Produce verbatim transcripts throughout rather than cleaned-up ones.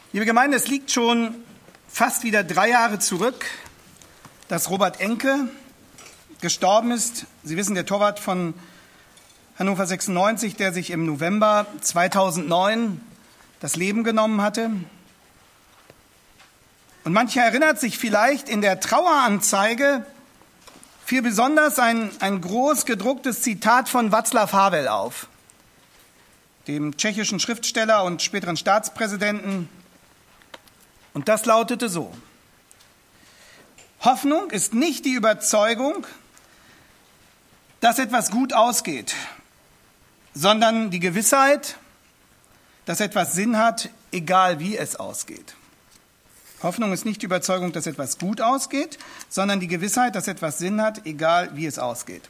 Liebe Gemeinde, es liegt schon fast wieder drei Jahre zurück, dass Robert Enke gestorben ist. Sie wissen, der Torwart von Hannover sechsundneunzig, der sich im November zweitausendneun das Leben genommen hatte. Und mancher erinnert sich vielleicht, in der Traueranzeige fiel besonders ein, ein groß gedrucktes Zitat von Václav Havel auf, dem tschechischen Schriftsteller und späteren Staatspräsidenten. Und das lautete so: Hoffnung ist nicht die Überzeugung, dass etwas gut ausgeht, sondern die Gewissheit, dass etwas Sinn hat, egal wie es ausgeht. Hoffnung ist nicht die Überzeugung, dass etwas gut ausgeht, sondern die Gewissheit, dass etwas Sinn hat, egal wie es ausgeht.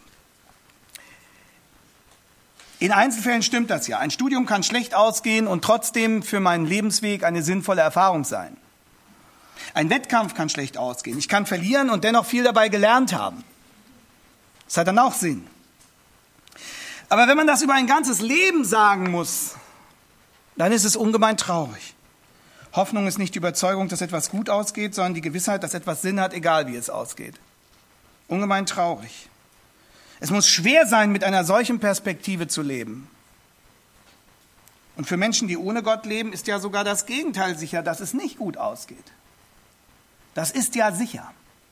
In Einzelfällen stimmt das ja. Ein Studium kann schlecht ausgehen und trotzdem für meinen Lebensweg eine sinnvolle Erfahrung sein. Ein Wettkampf kann schlecht ausgehen. Ich kann verlieren und dennoch viel dabei gelernt haben. Das hat dann auch Sinn. Aber wenn man das über ein ganzes Leben sagen muss, dann ist es ungemein traurig. Hoffnung ist nicht die Überzeugung, dass etwas gut ausgeht, sondern die Gewissheit, dass etwas Sinn hat, egal wie es ausgeht. Ungemein traurig. Es muss schwer sein, mit einer solchen Perspektive zu leben. Und für Menschen, die ohne Gott leben, ist ja sogar das Gegenteil sicher, dass es nicht gut ausgeht. Das ist ja sicher.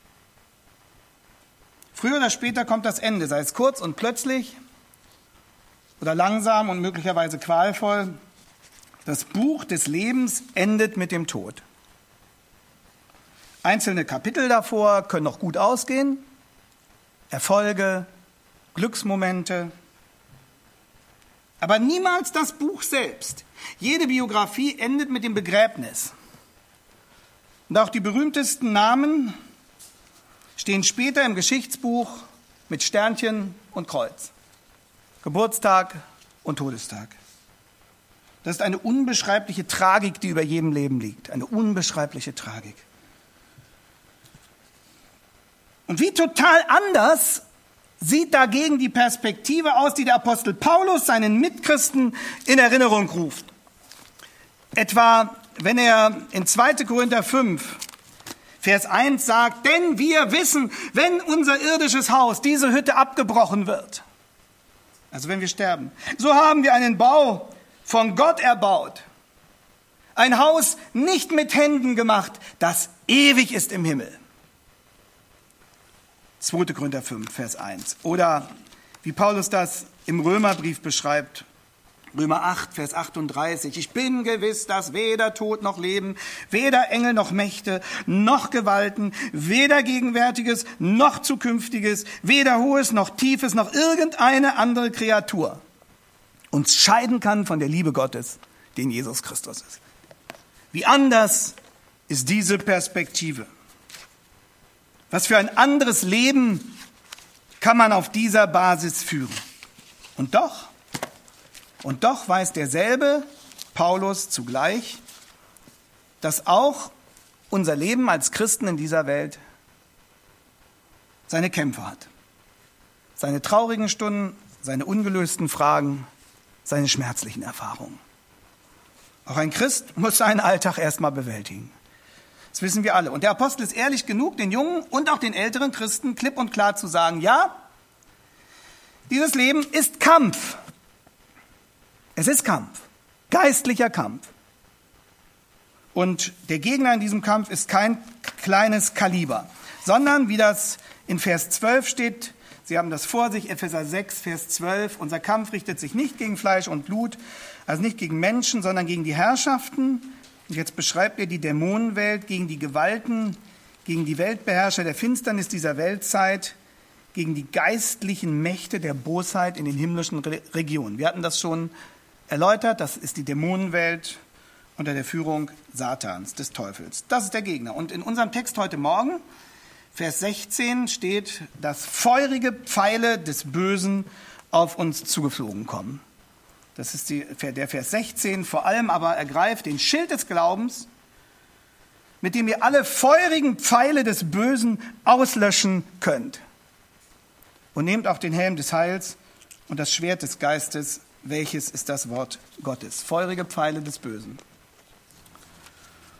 Früher oder später kommt das Ende, sei es kurz und plötzlich oder langsam und möglicherweise qualvoll. Das Buch des Lebens endet mit dem Tod. Einzelne Kapitel davor können noch gut ausgehen. Erfolge, Glücksmomente. Aber niemals das Buch selbst. Jede Biografie endet mit dem Begräbnis. Und auch die berühmtesten Namen stehen später im Geschichtsbuch mit Sternchen und Kreuz. Geburtstag und Todestag. Das ist eine unbeschreibliche Tragik, die über jedem Leben liegt. Eine unbeschreibliche Tragik. Und wie total anders sieht dagegen die Perspektive aus, die der Apostel Paulus seinen Mitchristen in Erinnerung ruft. Etwa, wenn er in zweiter Korinther fünf, Vers eins sagt, denn wir wissen, wenn unser irdisches Haus, diese Hütte abgebrochen wird, also wenn wir sterben, so haben wir einen Bau von Gott erbaut. Ein Haus nicht mit Händen gemacht, das ewig ist im Himmel. zweiter Korinther fünf, Vers eins. Oder wie Paulus das im Römerbrief beschreibt, Römer acht, Vers achtunddreißig. Ich bin gewiss, dass weder Tod noch Leben, weder Engel noch Mächte, noch Gewalten, weder Gegenwärtiges noch Zukünftiges, weder Hohes noch Tiefes, noch irgendeine andere Kreatur uns scheiden kann von der Liebe Gottes, die in Jesus Christus ist. Wie anders ist diese Perspektive? Was für ein anderes Leben kann man auf dieser Basis führen? Und doch, und doch weiß derselbe Paulus zugleich, dass auch unser Leben als Christen in dieser Welt seine Kämpfe hat. Seine traurigen Stunden, seine ungelösten Fragen, seine schmerzlichen Erfahrungen. Auch ein Christ muss seinen Alltag erstmal bewältigen. Das wissen wir alle. Und der Apostel ist ehrlich genug, den jungen und auch den älteren Christen klipp und klar zu sagen, ja, dieses Leben ist Kampf. Es ist Kampf, geistlicher Kampf. Und der Gegner in diesem Kampf ist kein kleines Kaliber, sondern, wie das in Vers zwölf steht, Sie haben das vor sich, Epheser sechs, Vers zwölf. Unser Kampf richtet sich nicht gegen Fleisch und Blut, also nicht gegen Menschen, sondern gegen die Herrschaften. Und jetzt beschreibt er die Dämonenwelt, gegen die Gewalten, gegen die Weltbeherrscher der Finsternis dieser Weltzeit, gegen die geistlichen Mächte der Bosheit in den himmlischen Re- Regionen. Wir hatten das schon erläutert, das ist die Dämonenwelt unter der Führung Satans, des Teufels. Das ist der Gegner. Und in unserem Text heute Morgen, Vers sechzehn, steht, dass feurige Pfeile des Bösen auf uns zugeflogen kommen. Das ist die, der Vers sechzehn. Vor allem aber ergreift den Schild des Glaubens, mit dem ihr alle feurigen Pfeile des Bösen auslöschen könnt. Und nehmt auch den Helm des Heils und das Schwert des Geistes, welches ist das Wort Gottes. Feurige Pfeile des Bösen.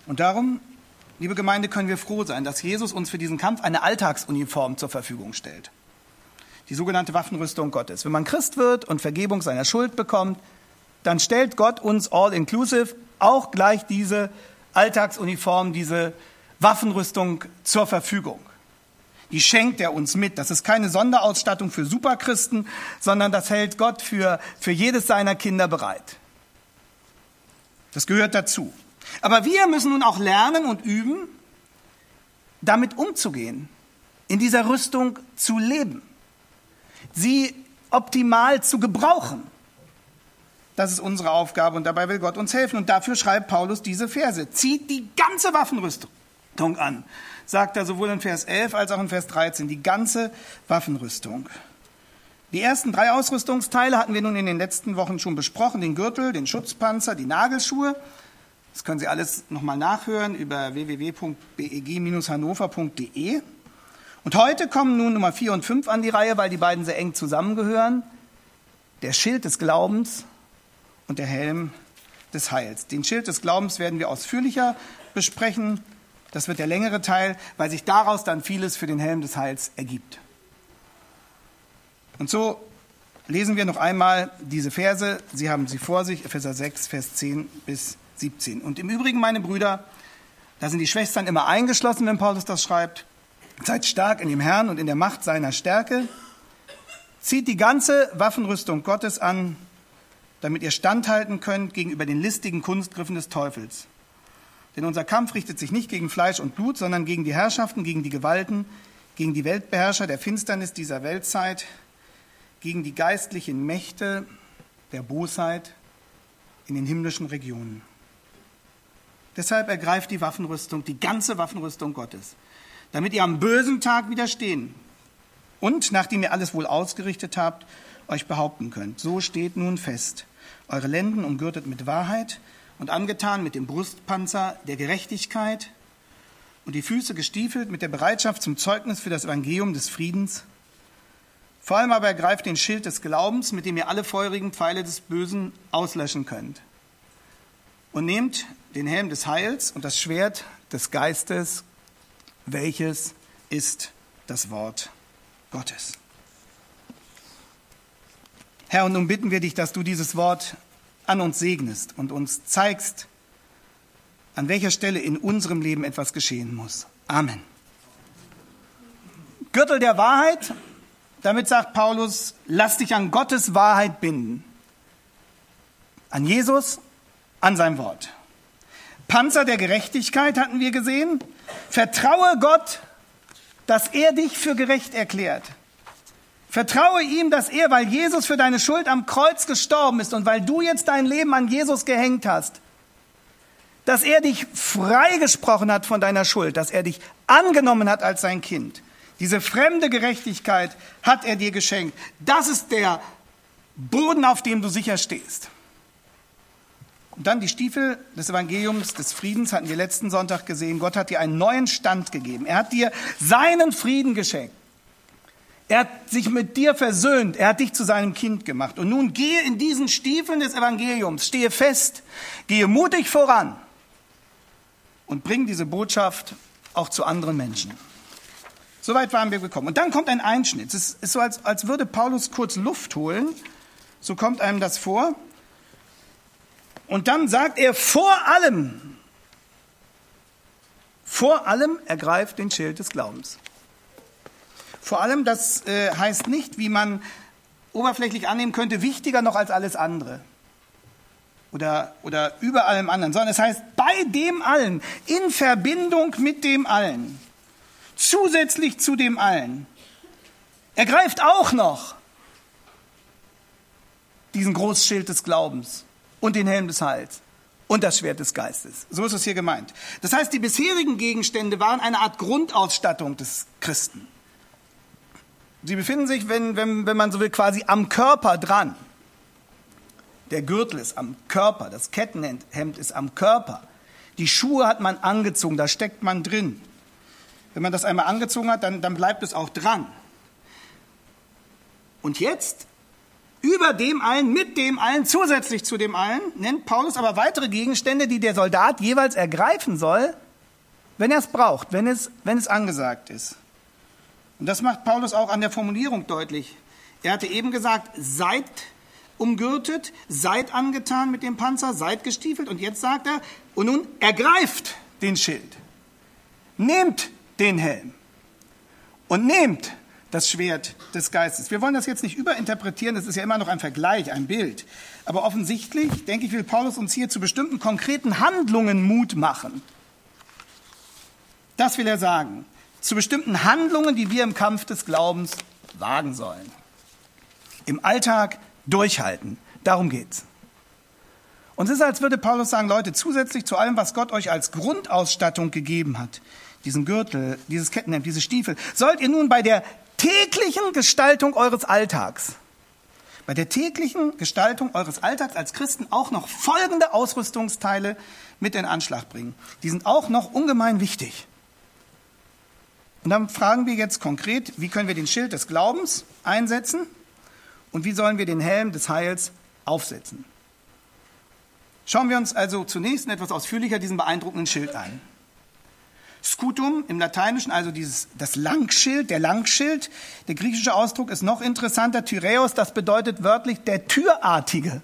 Und darum, liebe Gemeinde, können wir froh sein, dass Jesus uns für diesen Kampf eine Alltagsuniform zur Verfügung stellt. Die sogenannte Waffenrüstung Gottes. Wenn man Christ wird und Vergebung seiner Schuld bekommt, dann stellt Gott uns all-inclusive auch gleich diese Alltagsuniform, diese Waffenrüstung zur Verfügung. Die schenkt er uns mit. Das ist keine Sonderausstattung für Superchristen, sondern das hält Gott für, für jedes seiner Kinder bereit. Das gehört dazu. Aber wir müssen nun auch lernen und üben, damit umzugehen, in dieser Rüstung zu leben, sie optimal zu gebrauchen. Das ist unsere Aufgabe und dabei will Gott uns helfen. Und dafür schreibt Paulus diese Verse. Zieht die ganze Waffenrüstung an, sagt er sowohl in Vers elf als auch in Vers dreizehn. Die ganze Waffenrüstung. Die ersten drei Ausrüstungsteile hatten wir nun in den letzten Wochen schon besprochen. Den Gürtel, den Schutzpanzer, die Nagelschuhe. Das können Sie alles nochmal nachhören über w w w punkt b e g dash hannover punkt d e. Und heute kommen nun Nummer vier und fünf an die Reihe, weil die beiden sehr eng zusammengehören. Der Schild des Glaubens und der Helm des Heils. Den Schild des Glaubens werden wir ausführlicher besprechen. Das wird der längere Teil, weil sich daraus dann vieles für den Helm des Heils ergibt. Und so lesen wir noch einmal diese Verse. Sie haben sie vor sich, Epheser sechs, Vers zehn bis siebzehn. Und im Übrigen, meine Brüder, da sind die Schwestern immer eingeschlossen, wenn Paulus das schreibt. Seid stark in dem Herrn und in der Macht seiner Stärke. Zieht die ganze Waffenrüstung Gottes an, damit ihr standhalten könnt gegenüber den listigen Kunstgriffen des Teufels. Denn unser Kampf richtet sich nicht gegen Fleisch und Blut, sondern gegen die Herrschaften, gegen die Gewalten, gegen die Weltbeherrscher der Finsternis dieser Weltzeit, gegen die geistlichen Mächte der Bosheit in den himmlischen Regionen. Deshalb ergreift die Waffenrüstung, die ganze Waffenrüstung Gottes, damit ihr am bösen Tag widerstehen und, nachdem ihr alles wohl ausgerichtet habt, euch behaupten könnt. So steht nun fest, eure Lenden umgürtet mit Wahrheit und angetan mit dem Brustpanzer der Gerechtigkeit und die Füße gestiefelt mit der Bereitschaft zum Zeugnis für das Evangelium des Friedens. Vor allem aber ergreift den Schild des Glaubens, mit dem ihr alle feurigen Pfeile des Bösen auslöschen könnt. Und nehmt den Helm des Heils und das Schwert des Geistes, welches ist das Wort Gottes. Herr, und nun bitten wir dich, dass du dieses Wort an uns segnest und uns zeigst, an welcher Stelle in unserem Leben etwas geschehen muss. Amen. Gürtel der Wahrheit, damit sagt Paulus, lass dich an Gottes Wahrheit binden. An Jesus, an sein Wort. Panzer der Gerechtigkeit hatten wir gesehen. Vertraue Gott, dass er dich für gerecht erklärt. Vertraue ihm, dass er, weil Jesus für deine Schuld am Kreuz gestorben ist und weil du jetzt dein Leben an Jesus gehängt hast, dass er dich freigesprochen hat von deiner Schuld, dass er dich angenommen hat als sein Kind. Diese fremde Gerechtigkeit hat er dir geschenkt. Das ist der Boden, auf dem du sicher stehst. Und dann die Stiefel des Evangeliums des Friedens hatten wir letzten Sonntag gesehen. Gott hat dir einen neuen Stand gegeben. Er hat dir seinen Frieden geschenkt. Er hat sich mit dir versöhnt. Er hat dich zu seinem Kind gemacht. Und nun gehe in diesen Stiefeln des Evangeliums, stehe fest, gehe mutig voran und bring diese Botschaft auch zu anderen Menschen. Soweit waren wir gekommen. Und dann kommt ein Einschnitt. Es ist so, als, als würde Paulus kurz Luft holen. So kommt einem das vor. Und dann sagt er vor allem, vor allem ergreift den Schild des Glaubens. Vor allem, das äh, heißt nicht, wie man oberflächlich annehmen könnte, wichtiger noch als alles andere. Oder, oder über allem anderen. Sondern es heißt bei dem allen, in Verbindung mit dem allen. Zusätzlich zu dem allen. Ergreift auch noch diesen Großschild des Glaubens und den Helm des Heils und das Schwert des Geistes. So ist es hier gemeint. Das heißt, die bisherigen Gegenstände waren eine Art Grundausstattung des Christen. Sie befinden sich, wenn, wenn, wenn man so will, quasi am Körper dran. Der Gürtel ist am Körper, das Kettenhemd ist am Körper. Die Schuhe hat man angezogen, da steckt man drin. Wenn man das einmal angezogen hat, dann, dann bleibt es auch dran. Und jetzt Über dem allen, mit dem allen, zusätzlich zu dem allen, nennt Paulus aber weitere Gegenstände, die der Soldat jeweils ergreifen soll, wenn er es braucht, wenn es, wenn es angesagt ist. Und das macht Paulus auch an der Formulierung deutlich. Er hatte eben gesagt, seid umgürtet, seid angetan mit dem Panzer, seid gestiefelt. Und jetzt sagt er, und nun ergreift den Schild, nehmt den Helm und nehmt das Schwert des Geistes. Wir wollen das jetzt nicht überinterpretieren, das ist ja immer noch ein Vergleich, ein Bild. Aber offensichtlich, denke ich, will Paulus uns hier zu bestimmten konkreten Handlungen Mut machen. Das will er sagen. Zu bestimmten Handlungen, die wir im Kampf des Glaubens wagen sollen. Im Alltag durchhalten. Darum geht's. Und es ist, als würde Paulus sagen, Leute, zusätzlich zu allem, was Gott euch als Grundausstattung gegeben hat, diesen Gürtel, dieses Kettenhemd, diese Stiefel, sollt ihr nun bei der täglichen Gestaltung eures Alltags, bei der täglichen Gestaltung eures Alltags als Christen auch noch folgende Ausrüstungsteile mit in Anschlag bringen. Die sind auch noch ungemein wichtig. Und dann fragen wir jetzt konkret, wie können wir den Schild des Glaubens einsetzen und wie sollen wir den Helm des Heils aufsetzen. Schauen wir uns also zunächst etwas ausführlicher diesen beeindruckenden Schild an. Scutum im Lateinischen, also dieses, das Langschild, der Langschild. Der griechische Ausdruck ist noch interessanter, Tyräos, das bedeutet wörtlich der Türartige.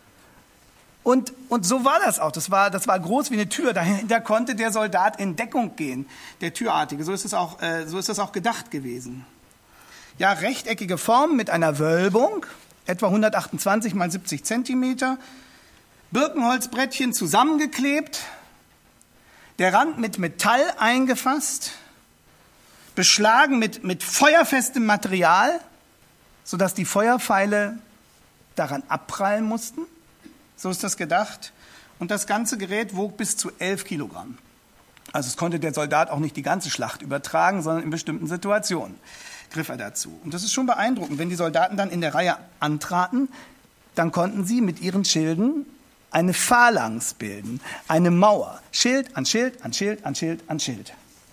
Und, und so war das auch. Das war, das war groß wie eine Tür. Dahinter konnte der Soldat in Deckung gehen, der Türartige. So ist es auch, äh, so ist es auch gedacht gewesen. Ja, rechteckige Form mit einer Wölbung, etwa hundertachtundzwanzig mal siebzig Zentimeter. Birkenholzbrettchen zusammengeklebt. Der Rand mit Metall eingefasst, beschlagen mit, mit feuerfestem Material, sodass die Feuerpfeile daran abprallen mussten. So ist das gedacht. Und das ganze Gerät wog bis zu elf Kilogramm. Also es konnte der Soldat auch nicht die ganze Schlacht übertragen, sondern in bestimmten Situationen griff er dazu. Und das ist schon beeindruckend. Wenn die Soldaten dann in der Reihe antraten, dann konnten sie mit ihren Schilden eine Phalanx bilden, eine Mauer. Schild an Schild, an Schild, an Schild, an Schild.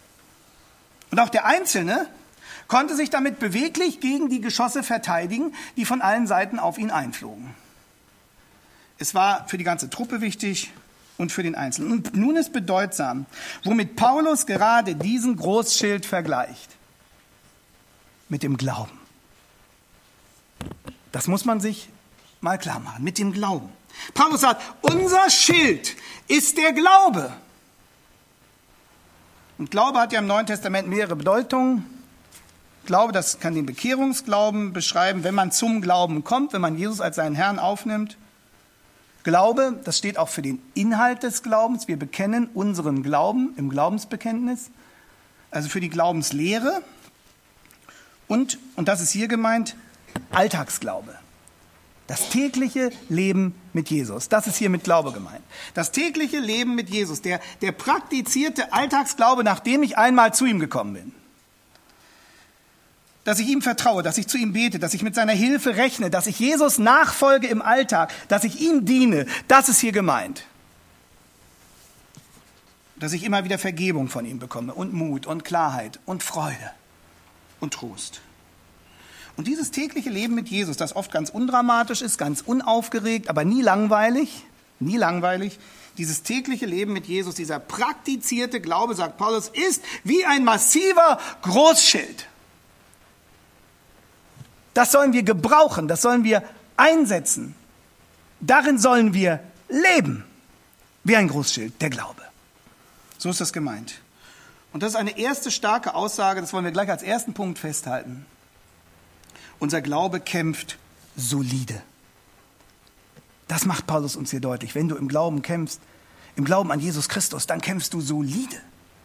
Und auch der Einzelne konnte sich damit beweglich gegen die Geschosse verteidigen, die von allen Seiten auf ihn einflogen. Es war für die ganze Truppe wichtig und für den Einzelnen. Und nun ist bedeutsam, womit Paulus gerade diesen Großschild vergleicht. Mit dem Glauben. Das muss man sich mal klar machen, mit dem Glauben. Paulus sagt, unser Schild ist der Glaube. Und Glaube hat ja im Neuen Testament mehrere Bedeutungen. Glaube, das kann den Bekehrungsglauben beschreiben, wenn man zum Glauben kommt, wenn man Jesus als seinen Herrn aufnimmt. Glaube, das steht auch für den Inhalt des Glaubens. Wir bekennen unseren Glauben im Glaubensbekenntnis, also für die Glaubenslehre. Und, und das ist hier gemeint, Alltagsglaube. Das tägliche Leben mit Jesus. Das ist hier mit Glaube gemeint. Das tägliche Leben mit Jesus. Der, der praktizierte Alltagsglaube, nachdem ich einmal zu ihm gekommen bin. Dass ich ihm vertraue, dass ich zu ihm bete, dass ich mit seiner Hilfe rechne, dass ich Jesus nachfolge im Alltag, dass ich ihm diene. Das ist hier gemeint. Dass ich immer wieder Vergebung von ihm bekomme und Mut und Klarheit und Freude und Trost. Und dieses tägliche Leben mit Jesus, das oft ganz undramatisch ist, ganz unaufgeregt, aber nie langweilig, nie langweilig, dieses tägliche Leben mit Jesus, dieser praktizierte Glaube, sagt Paulus, ist wie ein massiver Großschild. Das sollen wir gebrauchen, das sollen wir einsetzen. Darin sollen wir leben, wie ein Großschild, der Glaube. So ist das gemeint. Und das ist eine erste starke Aussage, das wollen wir gleich als ersten Punkt festhalten. Unser Glaube kämpft solide. Das macht Paulus uns hier deutlich. Wenn du im Glauben kämpfst, im Glauben an Jesus Christus, dann kämpfst du solide.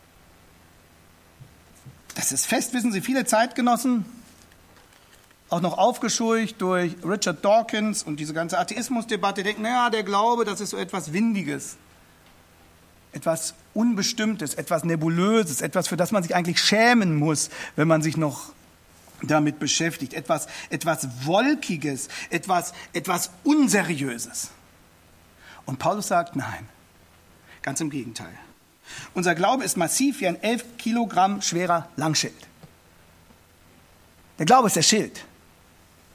Das ist fest, wissen Sie, viele Zeitgenossen, auch noch aufgescheucht durch Richard Dawkins und diese ganze Atheismusdebatte, denken, naja, der Glaube, das ist so etwas Windiges, etwas Unbestimmtes, etwas Nebulöses, etwas, für das man sich eigentlich schämen muss, wenn man sich noch damit beschäftigt, etwas, etwas Wolkiges, etwas, etwas Unseriöses. Und Paulus sagt, nein, ganz im Gegenteil. Unser Glaube ist massiv wie ein elf Kilogramm schwerer Langschild. Der Glaube ist der Schild.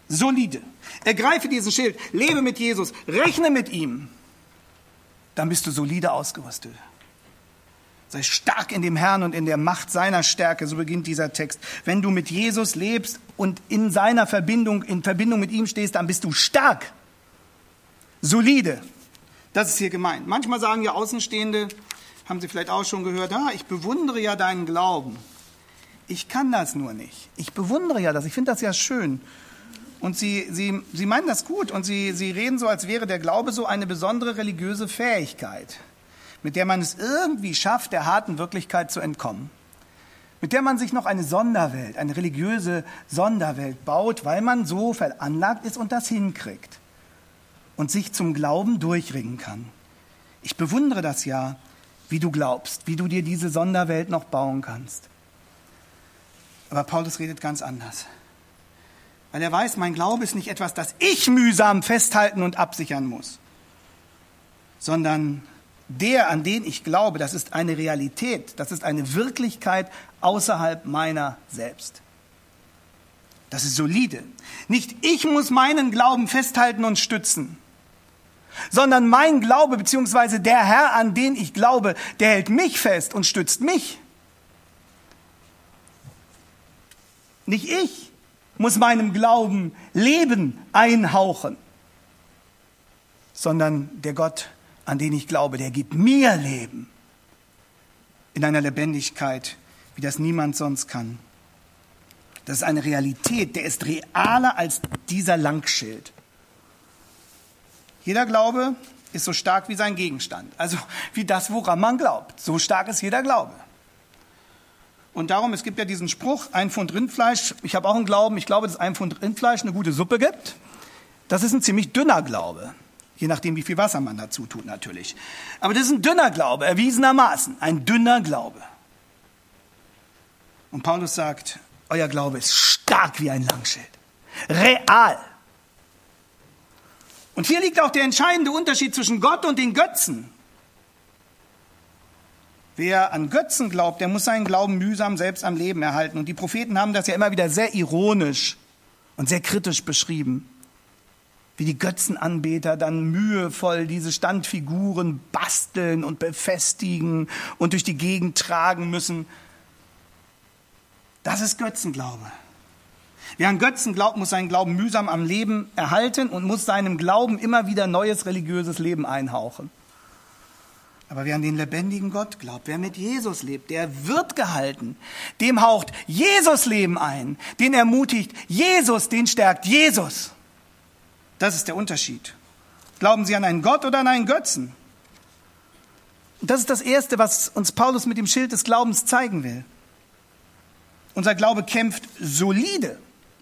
solide. Ergreife diesen Schild, lebe mit Jesus, rechne mit ihm. Dann bist du solide ausgerüstet. Sei stark in dem Herrn und in der Macht seiner Stärke, so beginnt dieser Text. Wenn du mit Jesus lebst und in seiner Verbindung, in Verbindung mit ihm stehst, dann bist du stark, solide. Das ist hier gemeint. Manchmal sagen ja Außenstehende, haben Sie vielleicht auch schon gehört, ah, ich bewundere ja deinen Glauben. Ich kann das nur nicht. Ich bewundere ja das, ich finde das ja schön. Und sie, sie, sie meinen das gut und sie, sie reden so, als wäre der Glaube so eine besondere religiöse Fähigkeit, mit der man es irgendwie schafft, der harten Wirklichkeit zu entkommen. Mit der man sich noch eine Sonderwelt, eine religiöse Sonderwelt baut, weil man so veranlagt ist und das hinkriegt und sich zum Glauben durchringen kann. Ich bewundere das ja, wie du glaubst, wie du dir diese Sonderwelt noch bauen kannst. Aber Paulus redet ganz anders. Weil er weiß, mein Glaube ist nicht etwas, das ich mühsam festhalten und absichern muss, sondern der, an den ich glaube, das ist eine Realität, das ist eine Wirklichkeit außerhalb meiner selbst. Das ist solide. Nicht ich muss meinen Glauben festhalten und stützen, sondern mein Glaube bzw. der Herr, an den ich glaube, der hält mich fest und stützt mich. Nicht ich muss meinem Glauben Leben einhauchen, sondern der Gott, an den ich glaube, der gibt mir Leben in einer Lebendigkeit, wie das niemand sonst kann. Das ist eine Realität, der ist realer als dieser Langschild. Jeder Glaube ist so stark wie sein Gegenstand, also wie das, woran man glaubt. So stark ist jeder Glaube. Und darum, es gibt ja diesen Spruch, ein Pfund Rindfleisch, ich habe auch einen Glauben, ich glaube, dass ein Pfund Rindfleisch eine gute Suppe gibt. Das ist ein ziemlich dünner Glaube, je nachdem, wie viel Wasser man dazu tut natürlich. Aber das ist ein dünner Glaube, erwiesenermaßen, ein dünner Glaube. Und Paulus sagt, euer Glaube ist stark wie ein Langschild, real. Und hier liegt auch der entscheidende Unterschied zwischen Gott und den Götzen. Wer an Götzen glaubt, der muss seinen Glauben mühsam selbst am Leben erhalten. Und die Propheten haben das ja immer wieder sehr ironisch und sehr kritisch beschrieben, wie die Götzenanbeter dann mühevoll diese Standfiguren basteln und befestigen und durch die Gegend tragen müssen. Das ist Götzenglaube. Wer an Götzen glaubt, muss seinen Glauben mühsam am Leben erhalten und muss seinem Glauben immer wieder neues religiöses Leben einhauchen. Aber wer an den lebendigen Gott glaubt, wer mit Jesus lebt, der wird gehalten. Dem haucht Jesus Leben ein, den ermutigt Jesus, den stärkt Jesus. Das ist der Unterschied. Glauben Sie an einen Gott oder an einen Götzen? Und das ist das Erste, was uns Paulus mit dem Schild des Glaubens zeigen will. Unser Glaube kämpft solide.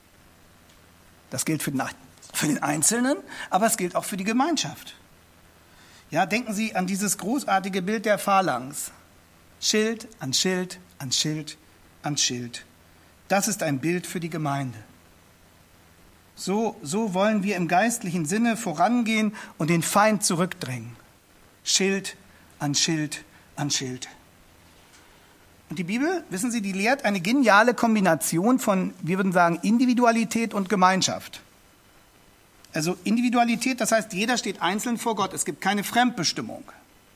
Das gilt für den, für den Einzelnen, aber es gilt auch für die Gemeinschaft. Ja, denken Sie an dieses großartige Bild der Phalanx. Schild an Schild an Schild an Schild. Das ist ein Bild für die Gemeinde. So, so wollen wir im geistlichen Sinne vorangehen und den Feind zurückdrängen. Schild an Schild an Schild. Und die Bibel, wissen Sie, die lehrt eine geniale Kombination von, wir würden sagen, Individualität und Gemeinschaft. Also Individualität, das heißt, jeder steht einzeln vor Gott. Es gibt keine Fremdbestimmung.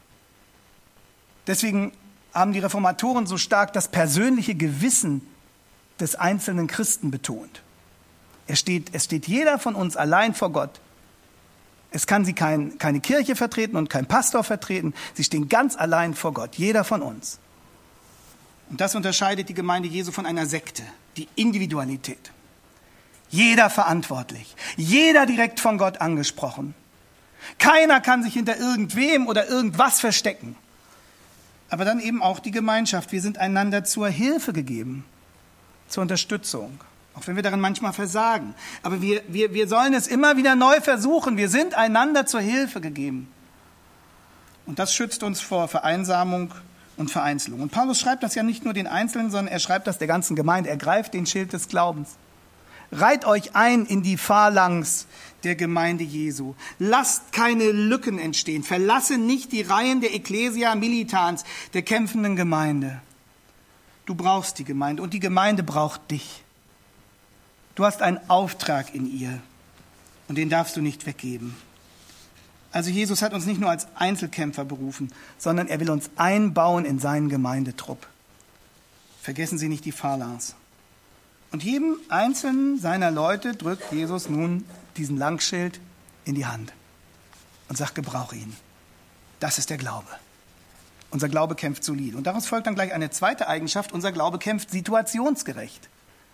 Deswegen haben die Reformatoren so stark das persönliche Gewissen des einzelnen Christen betont. Es steht, es steht jeder von uns allein vor Gott. Es kann sie kein, keine Kirche vertreten und kein Pastor vertreten. Sie stehen ganz allein vor Gott, jeder von uns. Und das unterscheidet die Gemeinde Jesu von einer Sekte, die Individualität. Jeder verantwortlich, jeder direkt von Gott angesprochen. Keiner kann sich hinter irgendwem oder irgendwas verstecken. Aber dann eben auch die Gemeinschaft. Wir sind einander zur Hilfe gegeben, zur Unterstützung. Auch wenn wir darin manchmal versagen. Aber wir, wir, wir sollen es immer wieder neu versuchen. Wir sind einander zur Hilfe gegeben. Und das schützt uns vor Vereinsamung und Vereinzelung. Und Paulus schreibt das ja nicht nur den Einzelnen, sondern er schreibt das der ganzen Gemeinde. Er greift den Schild des Glaubens. Reiht euch ein in die Phalanx der Gemeinde Jesu. Lasst keine Lücken entstehen. Verlasse nicht die Reihen der Ecclesia Militans, der kämpfenden Gemeinde. Du brauchst die Gemeinde und die Gemeinde braucht dich. Du hast einen Auftrag in ihr und den darfst du nicht weggeben. Also Jesus hat uns nicht nur als Einzelkämpfer berufen, sondern er will uns einbauen in seinen Gemeindetrupp. Vergessen Sie nicht die Phalanx. Und jedem einzelnen seiner Leute drückt Jesus nun diesen Langschild in die Hand und sagt, gebrauche ihn. Das ist der Glaube. Unser Glaube kämpft solide. Und daraus folgt dann gleich eine zweite Eigenschaft. Unser Glaube kämpft situationsgerecht.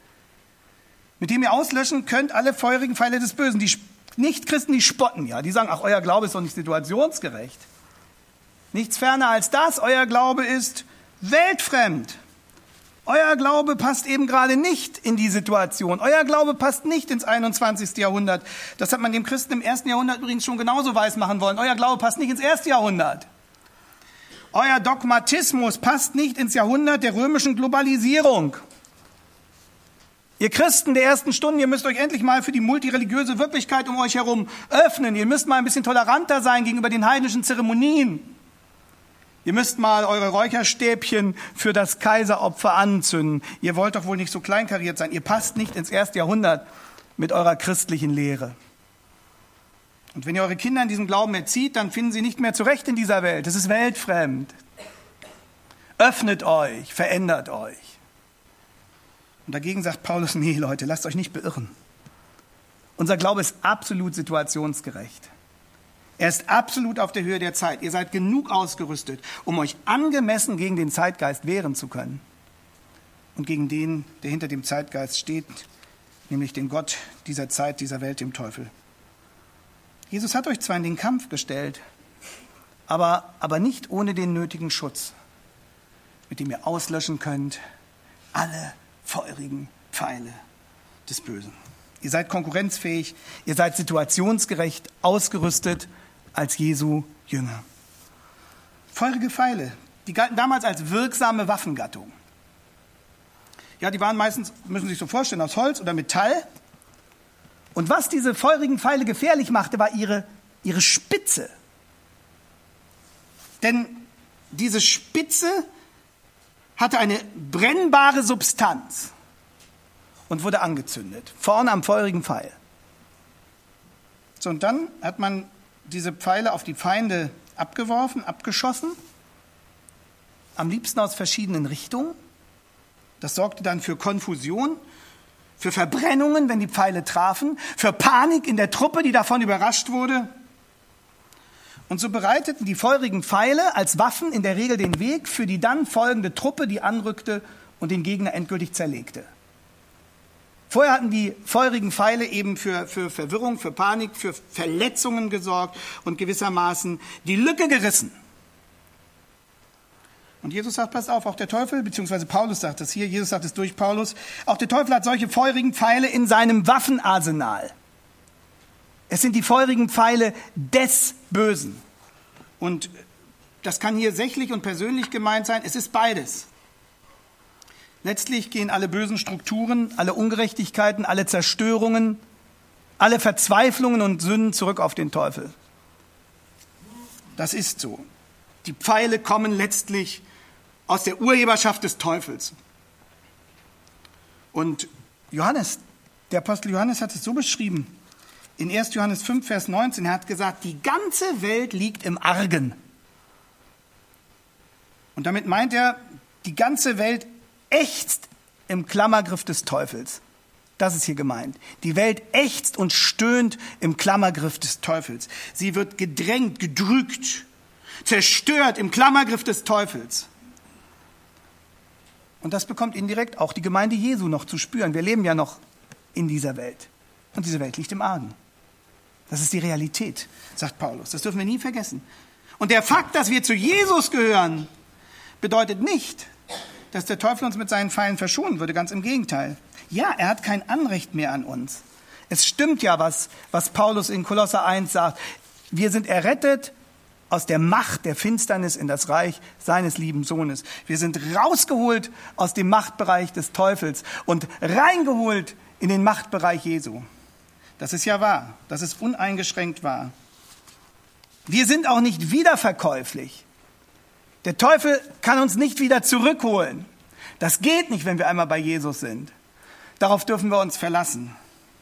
Mit dem ihr auslöschen könnt alle feurigen Pfeile des Bösen. Die Nichtchristen, die spotten ja. Die sagen, ach, euer Glaube ist doch nicht situationsgerecht. Nichts ferner als das. Euer Glaube ist weltfremd. Euer Glaube passt eben gerade nicht in die Situation. Euer Glaube passt nicht ins einundzwanzigste Jahrhundert. Das hat man dem Christen im ersten Jahrhundert übrigens schon genauso weismachen wollen. Euer Glaube passt nicht ins erste Jahrhundert. Euer Dogmatismus passt nicht ins Jahrhundert der römischen Globalisierung. Ihr Christen der ersten Stunden, ihr müsst euch endlich mal für die multireligiöse Wirklichkeit um euch herum öffnen. Ihr müsst mal ein bisschen toleranter sein gegenüber den heidnischen Zeremonien. Ihr müsst mal eure Räucherstäbchen für das Kaiseropfer anzünden. Ihr wollt doch wohl nicht so kleinkariert sein. Ihr passt nicht ins erste Jahrhundert mit eurer christlichen Lehre. Und wenn ihr eure Kinder in diesem Glauben erzieht, dann finden sie nicht mehr zurecht in dieser Welt. Es ist weltfremd. Öffnet euch, verändert euch. Und dagegen sagt Paulus, nee Leute, lasst euch nicht beirren. Unser Glaube ist absolut situationsgerecht. Er ist absolut auf der Höhe der Zeit. Ihr seid genug ausgerüstet, um euch angemessen gegen den Zeitgeist wehren zu können. Und gegen den, der hinter dem Zeitgeist steht, nämlich den Gott dieser Zeit, dieser Welt, dem Teufel. Jesus hat euch zwar in den Kampf gestellt, aber, aber nicht ohne den nötigen Schutz, mit dem ihr auslöschen könnt alle feurigen Pfeile des Bösen. Ihr seid konkurrenzfähig, ihr seid situationsgerecht ausgerüstet als Jesu Jünger. Feurige Pfeile, die galten damals als wirksame Waffengattung. Ja, die waren meistens, müssen Sie sich so vorstellen, aus Holz oder Metall. Und was diese feurigen Pfeile gefährlich machte, war ihre, ihre Spitze. Denn diese Spitze hatte eine brennbare Substanz und wurde angezündet, vorne am feurigen Pfeil. So, und dann hat man diese Pfeile auf die Feinde abgeworfen, abgeschossen, am liebsten aus verschiedenen Richtungen. Das sorgte dann für Konfusion, für Verbrennungen, wenn die Pfeile trafen, für Panik in der Truppe, die davon überrascht wurde. Und so bereiteten die feurigen Pfeile als Waffen in der Regel den Weg für die dann folgende Truppe, die anrückte und den Gegner endgültig zerlegte. Vorher hatten die feurigen Pfeile eben für, für Verwirrung, für Panik, für Verletzungen gesorgt und gewissermaßen die Lücke gerissen. Und Jesus sagt, passt auf, auch der Teufel, beziehungsweise Paulus sagt das hier, Jesus sagt es durch Paulus, auch der Teufel hat solche feurigen Pfeile in seinem Waffenarsenal. Es sind die feurigen Pfeile des Bösen. Und das kann hier sächlich und persönlich gemeint sein, es ist beides. Letztlich gehen alle bösen Strukturen, alle Ungerechtigkeiten, alle Zerstörungen, alle Verzweiflungen und Sünden zurück auf den Teufel. Das ist so. Die Pfeile kommen letztlich aus der Urheberschaft des Teufels. Und Johannes, der Apostel Johannes hat es so beschrieben, in erster Johannes fünf, Vers neunzehn, er hat gesagt, die ganze Welt liegt im Argen. Und damit meint er, die ganze Welt ächzt im Klammergriff des Teufels. Das ist hier gemeint. Die Welt ächzt und stöhnt im Klammergriff des Teufels. Sie wird gedrängt, gedrückt, zerstört im Klammergriff des Teufels. Und das bekommt indirekt auch die Gemeinde Jesu noch zu spüren. Wir leben ja noch in dieser Welt. Und diese Welt liegt im Argen. Das ist die Realität, sagt Paulus. Das dürfen wir nie vergessen. Und der Fakt, dass wir zu Jesus gehören, bedeutet nicht, dass der Teufel uns mit seinen Pfeilen verschonen würde. Ganz im Gegenteil. Ja, er hat kein Anrecht mehr an uns. Es stimmt ja, was, was Paulus in Kolosser eins sagt. Wir sind errettet aus der Macht der Finsternis in das Reich seines lieben Sohnes. Wir sind rausgeholt aus dem Machtbereich des Teufels und reingeholt in den Machtbereich Jesu. Das ist ja wahr. Das ist uneingeschränkt wahr. Wir sind auch nicht wiederverkäuflich. Der Teufel kann uns nicht wieder zurückholen. Das geht nicht, wenn wir einmal bei Jesus sind. Darauf dürfen wir uns verlassen.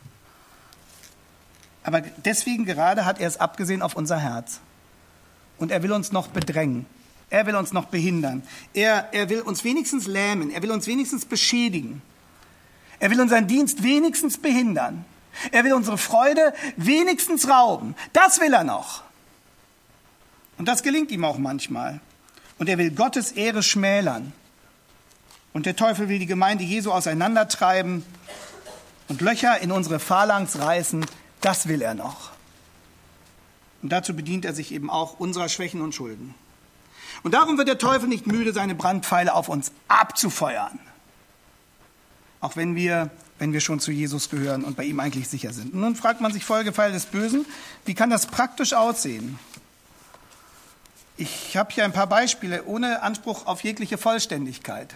Aber deswegen gerade hat er es abgesehen auf unser Herz. Und er will uns noch bedrängen. Er will uns noch behindern. Er, er will uns wenigstens lähmen. Er will uns wenigstens beschädigen. Er will unseren Dienst wenigstens behindern. Er will unsere Freude wenigstens rauben. Das will er noch. Und das gelingt ihm auch manchmal. Und er will Gottes Ehre schmälern. Und der Teufel will die Gemeinde Jesu auseinandertreiben und Löcher in unsere Phalanx reißen. Das will er noch. Und dazu bedient er sich eben auch unserer Schwächen und Schulden. Und darum wird der Teufel nicht müde, seine Brandpfeile auf uns abzufeuern. Auch wenn wir, wenn wir schon zu Jesus gehören und bei ihm eigentlich sicher sind. Und nun fragt man sich, Folgefall des Bösen, wie kann das praktisch aussehen? Ich habe hier ein paar Beispiele ohne Anspruch auf jegliche Vollständigkeit.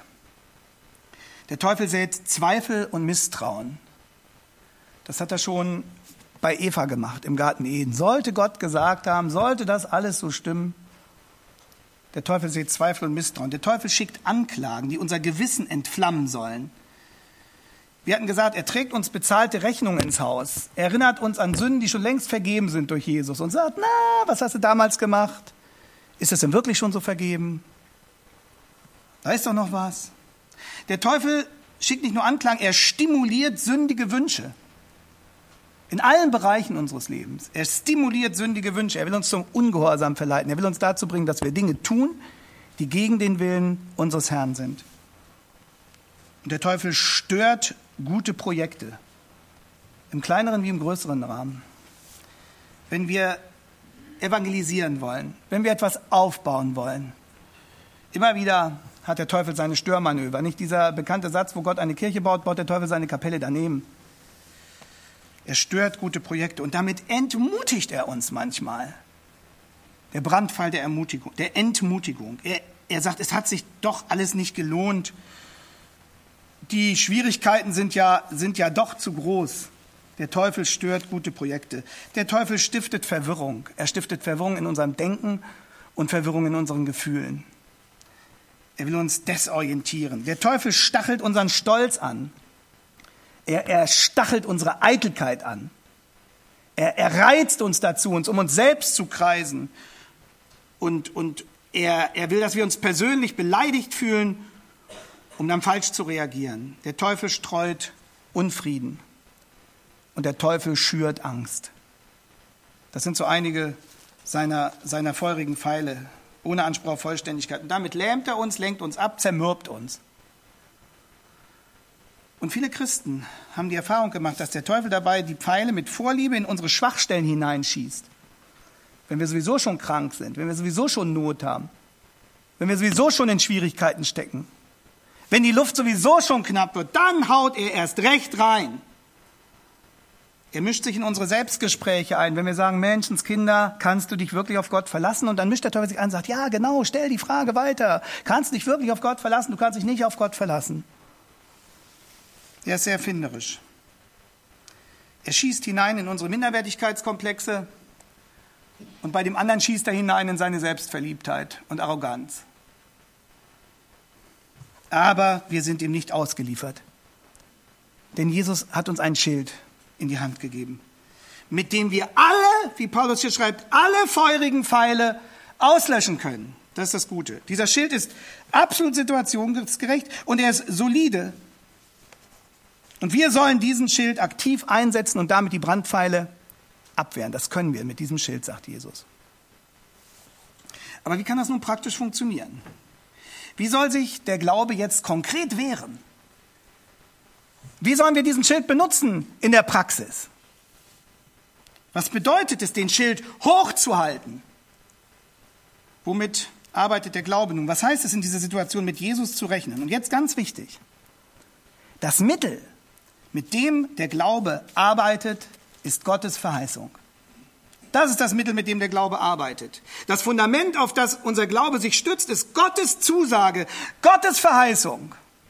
Der Teufel sät Zweifel und Misstrauen. Das hat er schon bei Eva gemacht im Garten Eden. Sollte Gott gesagt haben, sollte das alles so stimmen? Der Teufel sät Zweifel und Misstrauen. Der Teufel schickt Anklagen, die unser Gewissen entflammen sollen. Wir hatten gesagt, er trägt uns bezahlte Rechnungen ins Haus. Er erinnert uns an Sünden, die schon längst vergeben sind durch Jesus und sagt, na, was hast du damals gemacht? Ist es denn wirklich schon so vergeben? Da ist doch noch was. Der Teufel schickt nicht nur Anklagen, er stimuliert sündige Wünsche. In allen Bereichen unseres Lebens. Er stimuliert sündige Wünsche. Er will uns zum Ungehorsam verleiten. Er will uns dazu bringen, dass wir Dinge tun, die gegen den Willen unseres Herrn sind. Und der Teufel stört gute Projekte. Im kleineren wie im größeren Rahmen. Wenn wir evangelisieren wollen, wenn wir etwas aufbauen wollen, immer wieder hat der Teufel seine Störmanöver. Nicht dieser bekannte Satz, wo Gott eine Kirche baut, baut der Teufel seine Kapelle daneben. Er stört gute Projekte und damit entmutigt er uns manchmal. Der Brandpfeil der Ermutigung, der Entmutigung. Er, er sagt, es hat sich doch alles nicht gelohnt. Die Schwierigkeiten sind ja, sind ja doch zu groß. Der Teufel stört gute Projekte. Der Teufel stiftet Verwirrung. Er stiftet Verwirrung in unserem Denken und Verwirrung in unseren Gefühlen. Er will uns desorientieren. Der Teufel stachelt unseren Stolz an. Er, er stachelt unsere Eitelkeit an. Er, er reizt uns dazu, uns um uns selbst zu kreisen. Und, und er, er will, dass wir uns persönlich beleidigt fühlen, um dann falsch zu reagieren. Der Teufel streut Unfrieden. Und der Teufel schürt Angst. Das sind so einige seiner, seiner feurigen Pfeile, ohne Anspruch auf Vollständigkeit. Und damit lähmt er uns, lenkt uns ab, zermürbt uns. Und viele Christen haben die Erfahrung gemacht, dass der Teufel dabei die Pfeile mit Vorliebe in unsere Schwachstellen hineinschießt. Wenn wir sowieso schon krank sind, wenn wir sowieso schon Not haben, wenn wir sowieso schon in Schwierigkeiten stecken, wenn die Luft sowieso schon knapp wird, dann haut er erst recht rein. Er mischt sich in unsere Selbstgespräche ein. Wenn wir sagen, Menschenskinder, kannst du dich wirklich auf Gott verlassen? Und dann mischt der Teufel sich ein und sagt, ja genau, stell die Frage weiter. Kannst du dich wirklich auf Gott verlassen? Du kannst dich nicht auf Gott verlassen. Er ist sehr erfinderisch. Er schießt hinein in unsere Minderwertigkeitskomplexe und bei dem anderen schießt er hinein in seine Selbstverliebtheit und Arroganz. Aber wir sind ihm nicht ausgeliefert. Denn Jesus hat uns ein Schild in die Hand gegeben, mit dem wir alle, wie Paulus hier schreibt, alle feurigen Pfeile auslöschen können. Das ist das Gute. Dieser Schild ist absolut situationsgerecht und er ist solide. Und wir sollen diesen Schild aktiv einsetzen und damit die Brandpfeile abwehren. Das können wir mit diesem Schild, sagt Jesus. Aber wie kann das nun praktisch funktionieren? Wie soll sich der Glaube jetzt konkret wehren? Wie sollen wir diesen Schild benutzen in der Praxis? Was bedeutet es, den Schild hochzuhalten? Womit arbeitet der Glaube nun? Was heißt es in dieser Situation, mit Jesus zu rechnen? Und jetzt ganz wichtig, das Mittel, mit dem der Glaube arbeitet, ist Gottes Verheißung. Das ist das Mittel, mit dem der Glaube arbeitet. Das Fundament, auf das unser Glaube sich stützt, ist Gottes Zusage, Gottes Verheißung.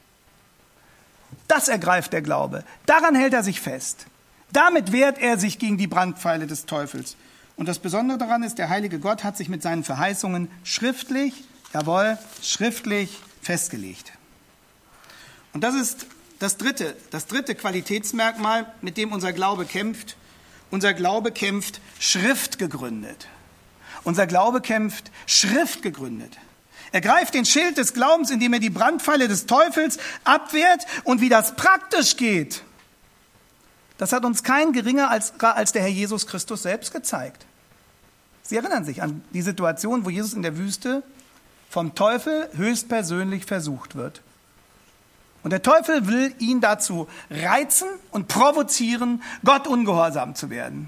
Das ergreift der Glaube. Daran hält er sich fest. Damit wehrt er sich gegen die Brandpfeile des Teufels. Und das Besondere daran ist, der heilige Gott hat sich mit seinen Verheißungen schriftlich, jawohl, schriftlich festgelegt. Und das ist das dritte, das dritte Qualitätsmerkmal, mit dem unser Glaube kämpft. Unser Glaube kämpft schriftgegründet. Unser Glaube kämpft schriftgegründet. Er greift den Schild des Glaubens, indem er die Brandpfeile des Teufels abwehrt. Und wie das praktisch geht, das hat uns kein geringer als, als der Herr Jesus Christus selbst gezeigt. Sie erinnern sich an die Situation, wo Jesus in der Wüste vom Teufel höchstpersönlich versucht wird. Und der Teufel will ihn dazu reizen und provozieren, Gott ungehorsam zu werden.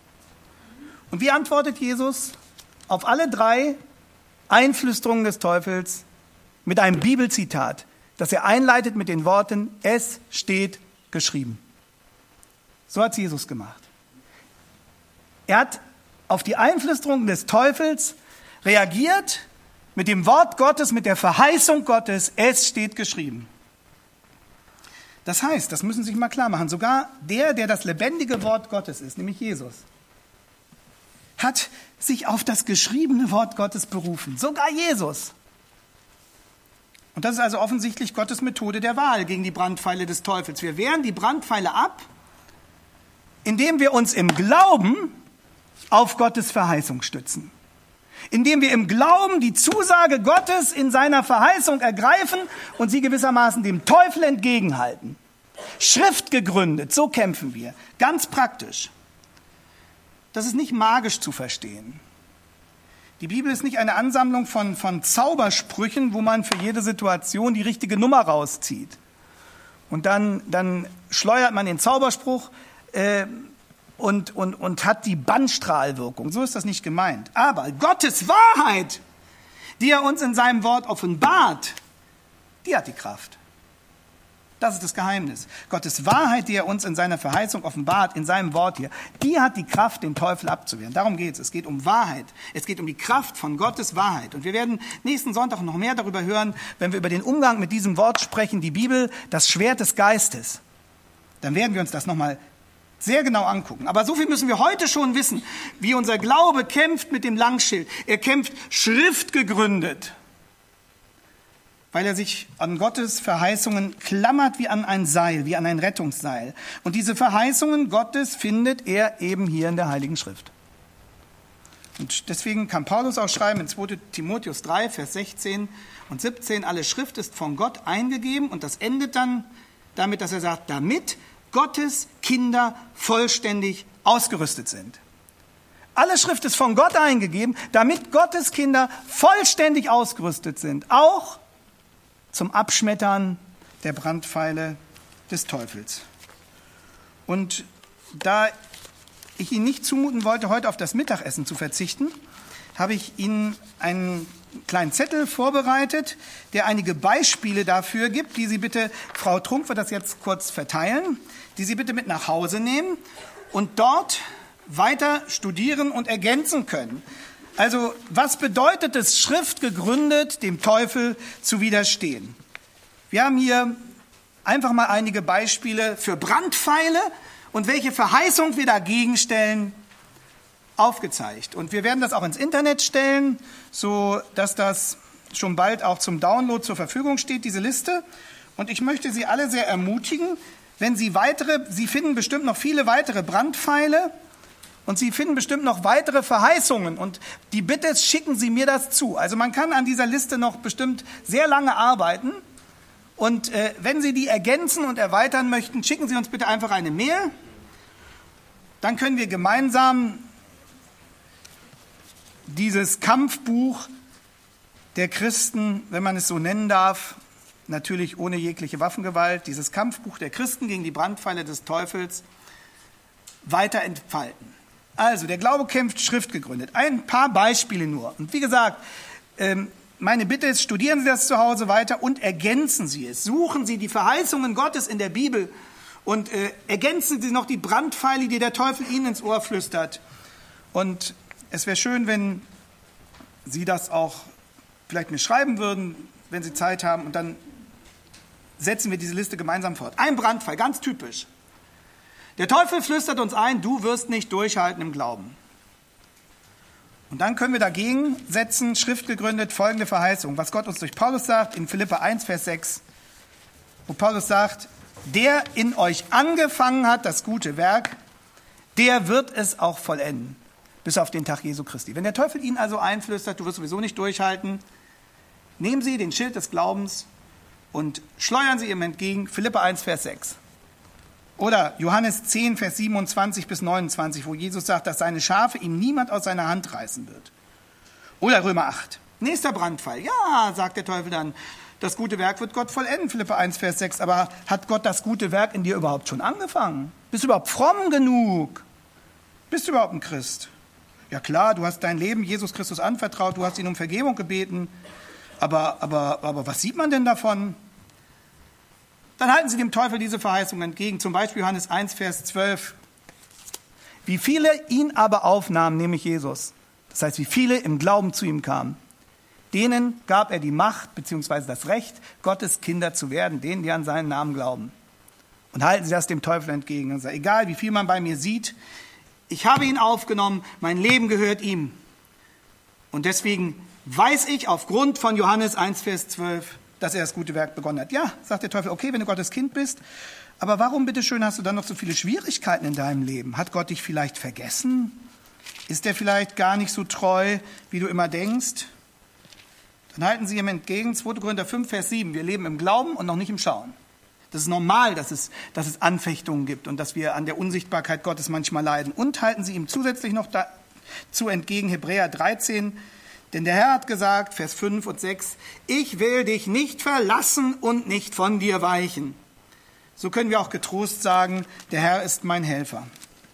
Und wie antwortet Jesus auf alle drei Einflüsterungen des Teufels mit einem Bibelzitat, das er einleitet mit den Worten, es steht geschrieben. So hat Jesus gemacht. Er hat auf die Einflüsterungen des Teufels reagiert mit dem Wort Gottes, mit der Verheißung Gottes, es steht geschrieben. Das heißt, das müssen Sie sich mal klar machen, sogar der, der das lebendige Wort Gottes ist, nämlich Jesus, hat sich auf das geschriebene Wort Gottes berufen. Sogar Jesus. Und das ist also offensichtlich Gottes Methode der Wahl gegen die Brandpfeile des Teufels. Wir wehren die Brandpfeile ab, indem wir uns im Glauben auf Gottes Verheißung stützen. Indem wir im Glauben die Zusage Gottes in seiner Verheißung ergreifen und sie gewissermaßen dem Teufel entgegenhalten. Schriftgegründet, so kämpfen wir. Ganz praktisch. Das ist nicht magisch zu verstehen. Die Bibel ist nicht eine Ansammlung von, von Zaubersprüchen, wo man für jede Situation die richtige Nummer rauszieht. Und dann, dann schleudert man den Zauberspruch äh, und, und, und hat die Bannstrahlwirkung. So ist das nicht gemeint. Aber Gottes Wahrheit, die er uns in seinem Wort offenbart, die hat die Kraft. Das ist das Geheimnis. Gottes Wahrheit, die er uns in seiner Verheißung offenbart, in seinem Wort hier, die hat die Kraft, den Teufel abzuwehren. Darum geht es. Es geht um Wahrheit. Es geht um die Kraft von Gottes Wahrheit. Und wir werden nächsten Sonntag noch mehr darüber hören, wenn wir über den Umgang mit diesem Wort sprechen, die Bibel, das Schwert des Geistes. Dann werden wir uns das nochmal sehr genau angucken. Aber so viel müssen wir heute schon wissen, wie unser Glaube kämpft mit dem Langschild. Er kämpft schriftgegründet, weil er sich an Gottes Verheißungen klammert wie an ein Seil, wie an ein Rettungsseil. Und diese Verheißungen Gottes findet er eben hier in der Heiligen Schrift. Und deswegen kann Paulus auch schreiben in zweiter Timotheus drei, Vers sechzehn und siebzehn, alle Schrift ist von Gott eingegeben, und das endet dann damit, dass er sagt, damit Gottes Kinder vollständig ausgerüstet sind. Alle Schrift ist von Gott eingegeben, damit Gottes Kinder vollständig ausgerüstet sind, auch zum Abschmettern der Brandpfeile des Teufels. Und da ich Ihnen nicht zumuten wollte, heute auf das Mittagessen zu verzichten, habe ich Ihnen einen kleinen Zettel vorbereitet, der einige Beispiele dafür gibt, die Sie bitte, Frau Trunk wird das jetzt kurz verteilen, die Sie bitte mit nach Hause nehmen und dort weiter studieren und ergänzen können. Also, was bedeutet es, schriftgegründet dem Teufel zu widerstehen? Wir haben hier einfach mal einige Beispiele für Brandpfeile und welche Verheißung wir dagegen stellen, aufgezeigt. Und wir werden das auch ins Internet stellen, so dass das schon bald auch zum Download zur Verfügung steht, diese Liste. Und ich möchte Sie alle sehr ermutigen, wenn Sie weitere, Sie finden bestimmt noch viele weitere Brandpfeile, und Sie finden bestimmt noch weitere Verheißungen. Und die Bitte ist, schicken Sie mir das zu. Also man kann an dieser Liste noch bestimmt sehr lange arbeiten. Und äh, wenn Sie die ergänzen und erweitern möchten, schicken Sie uns bitte einfach eine Mail. Dann können wir gemeinsam dieses Kampfbuch der Christen, wenn man es so nennen darf, natürlich ohne jegliche Waffengewalt, dieses Kampfbuch der Christen gegen die Brandpfeile des Teufels, weiter entfalten. Also, der Glaube kämpft schriftgegründet. Ein paar Beispiele nur. Und wie gesagt, meine Bitte ist, studieren Sie das zu Hause weiter und ergänzen Sie es. Suchen Sie die Verheißungen Gottes in der Bibel und ergänzen Sie noch die Brandpfeile, die der Teufel Ihnen ins Ohr flüstert. Und es wäre schön, wenn Sie das auch vielleicht mir schreiben würden, wenn Sie Zeit haben. Und dann setzen wir diese Liste gemeinsam fort. Ein Brandpfeil, ganz typisch. Der Teufel flüstert uns ein, du wirst nicht durchhalten im Glauben. Und dann können wir dagegen setzen, schriftgegründet, folgende Verheißung, was Gott uns durch Paulus sagt, in Philipper eins, Vers sechs, wo Paulus sagt, der in euch angefangen hat, das gute Werk, der wird es auch vollenden, bis auf den Tag Jesu Christi. Wenn der Teufel Ihnen also einflüstert, du wirst sowieso nicht durchhalten, nehmen Sie den Schild des Glaubens und schleudern Sie ihm entgegen, Philipper eins, Vers sechs. Oder Johannes zehn, Vers siebenundzwanzig bis neunundzwanzig, wo Jesus sagt, dass seine Schafe ihm niemand aus seiner Hand reißen wird. Oder Römer acht. Nächster Brandfall. Ja, sagt der Teufel dann, das gute Werk wird Gott vollenden, Philipper eins, Vers sechs. Aber hat Gott das gute Werk in dir überhaupt schon angefangen? Bist du überhaupt fromm genug? Bist du überhaupt ein Christ? Ja klar, du hast dein Leben Jesus Christus anvertraut, du hast ihn um Vergebung gebeten. Aber, aber, aber was sieht man denn davon? Dann halten Sie dem Teufel diese Verheißung entgegen. Zum Beispiel Johannes eins, Vers zwölf. Wie viele ihn aber aufnahmen, nämlich Jesus, das heißt, wie viele im Glauben zu ihm kamen, denen gab er die Macht bzw. das Recht, Gottes Kinder zu werden, denen, die an seinen Namen glauben. Und halten Sie das dem Teufel entgegen und sagen, egal wie viel man bei mir sieht, ich habe ihn aufgenommen, mein Leben gehört ihm. Und deswegen weiß ich aufgrund von Johannes eins, Vers zwölf, dass er das gute Werk begonnen hat. Ja, sagt der Teufel, okay, wenn du Gottes Kind bist, aber warum, bitteschön, hast du dann noch so viele Schwierigkeiten in deinem Leben? Hat Gott dich vielleicht vergessen? Ist er vielleicht gar nicht so treu, wie du immer denkst? Dann halten Sie ihm entgegen, zweiter Korinther fünf, Vers sieben, wir leben im Glauben und noch nicht im Schauen. Das ist normal, dass es, dass es Anfechtungen gibt und dass wir an der Unsichtbarkeit Gottes manchmal leiden. Und halten Sie ihm zusätzlich noch dazu entgegen, Hebräer dreizehn, denn der Herr hat gesagt, Vers fünf und sechs, ich will dich nicht verlassen und nicht von dir weichen. So können wir auch getrost sagen, der Herr ist mein Helfer.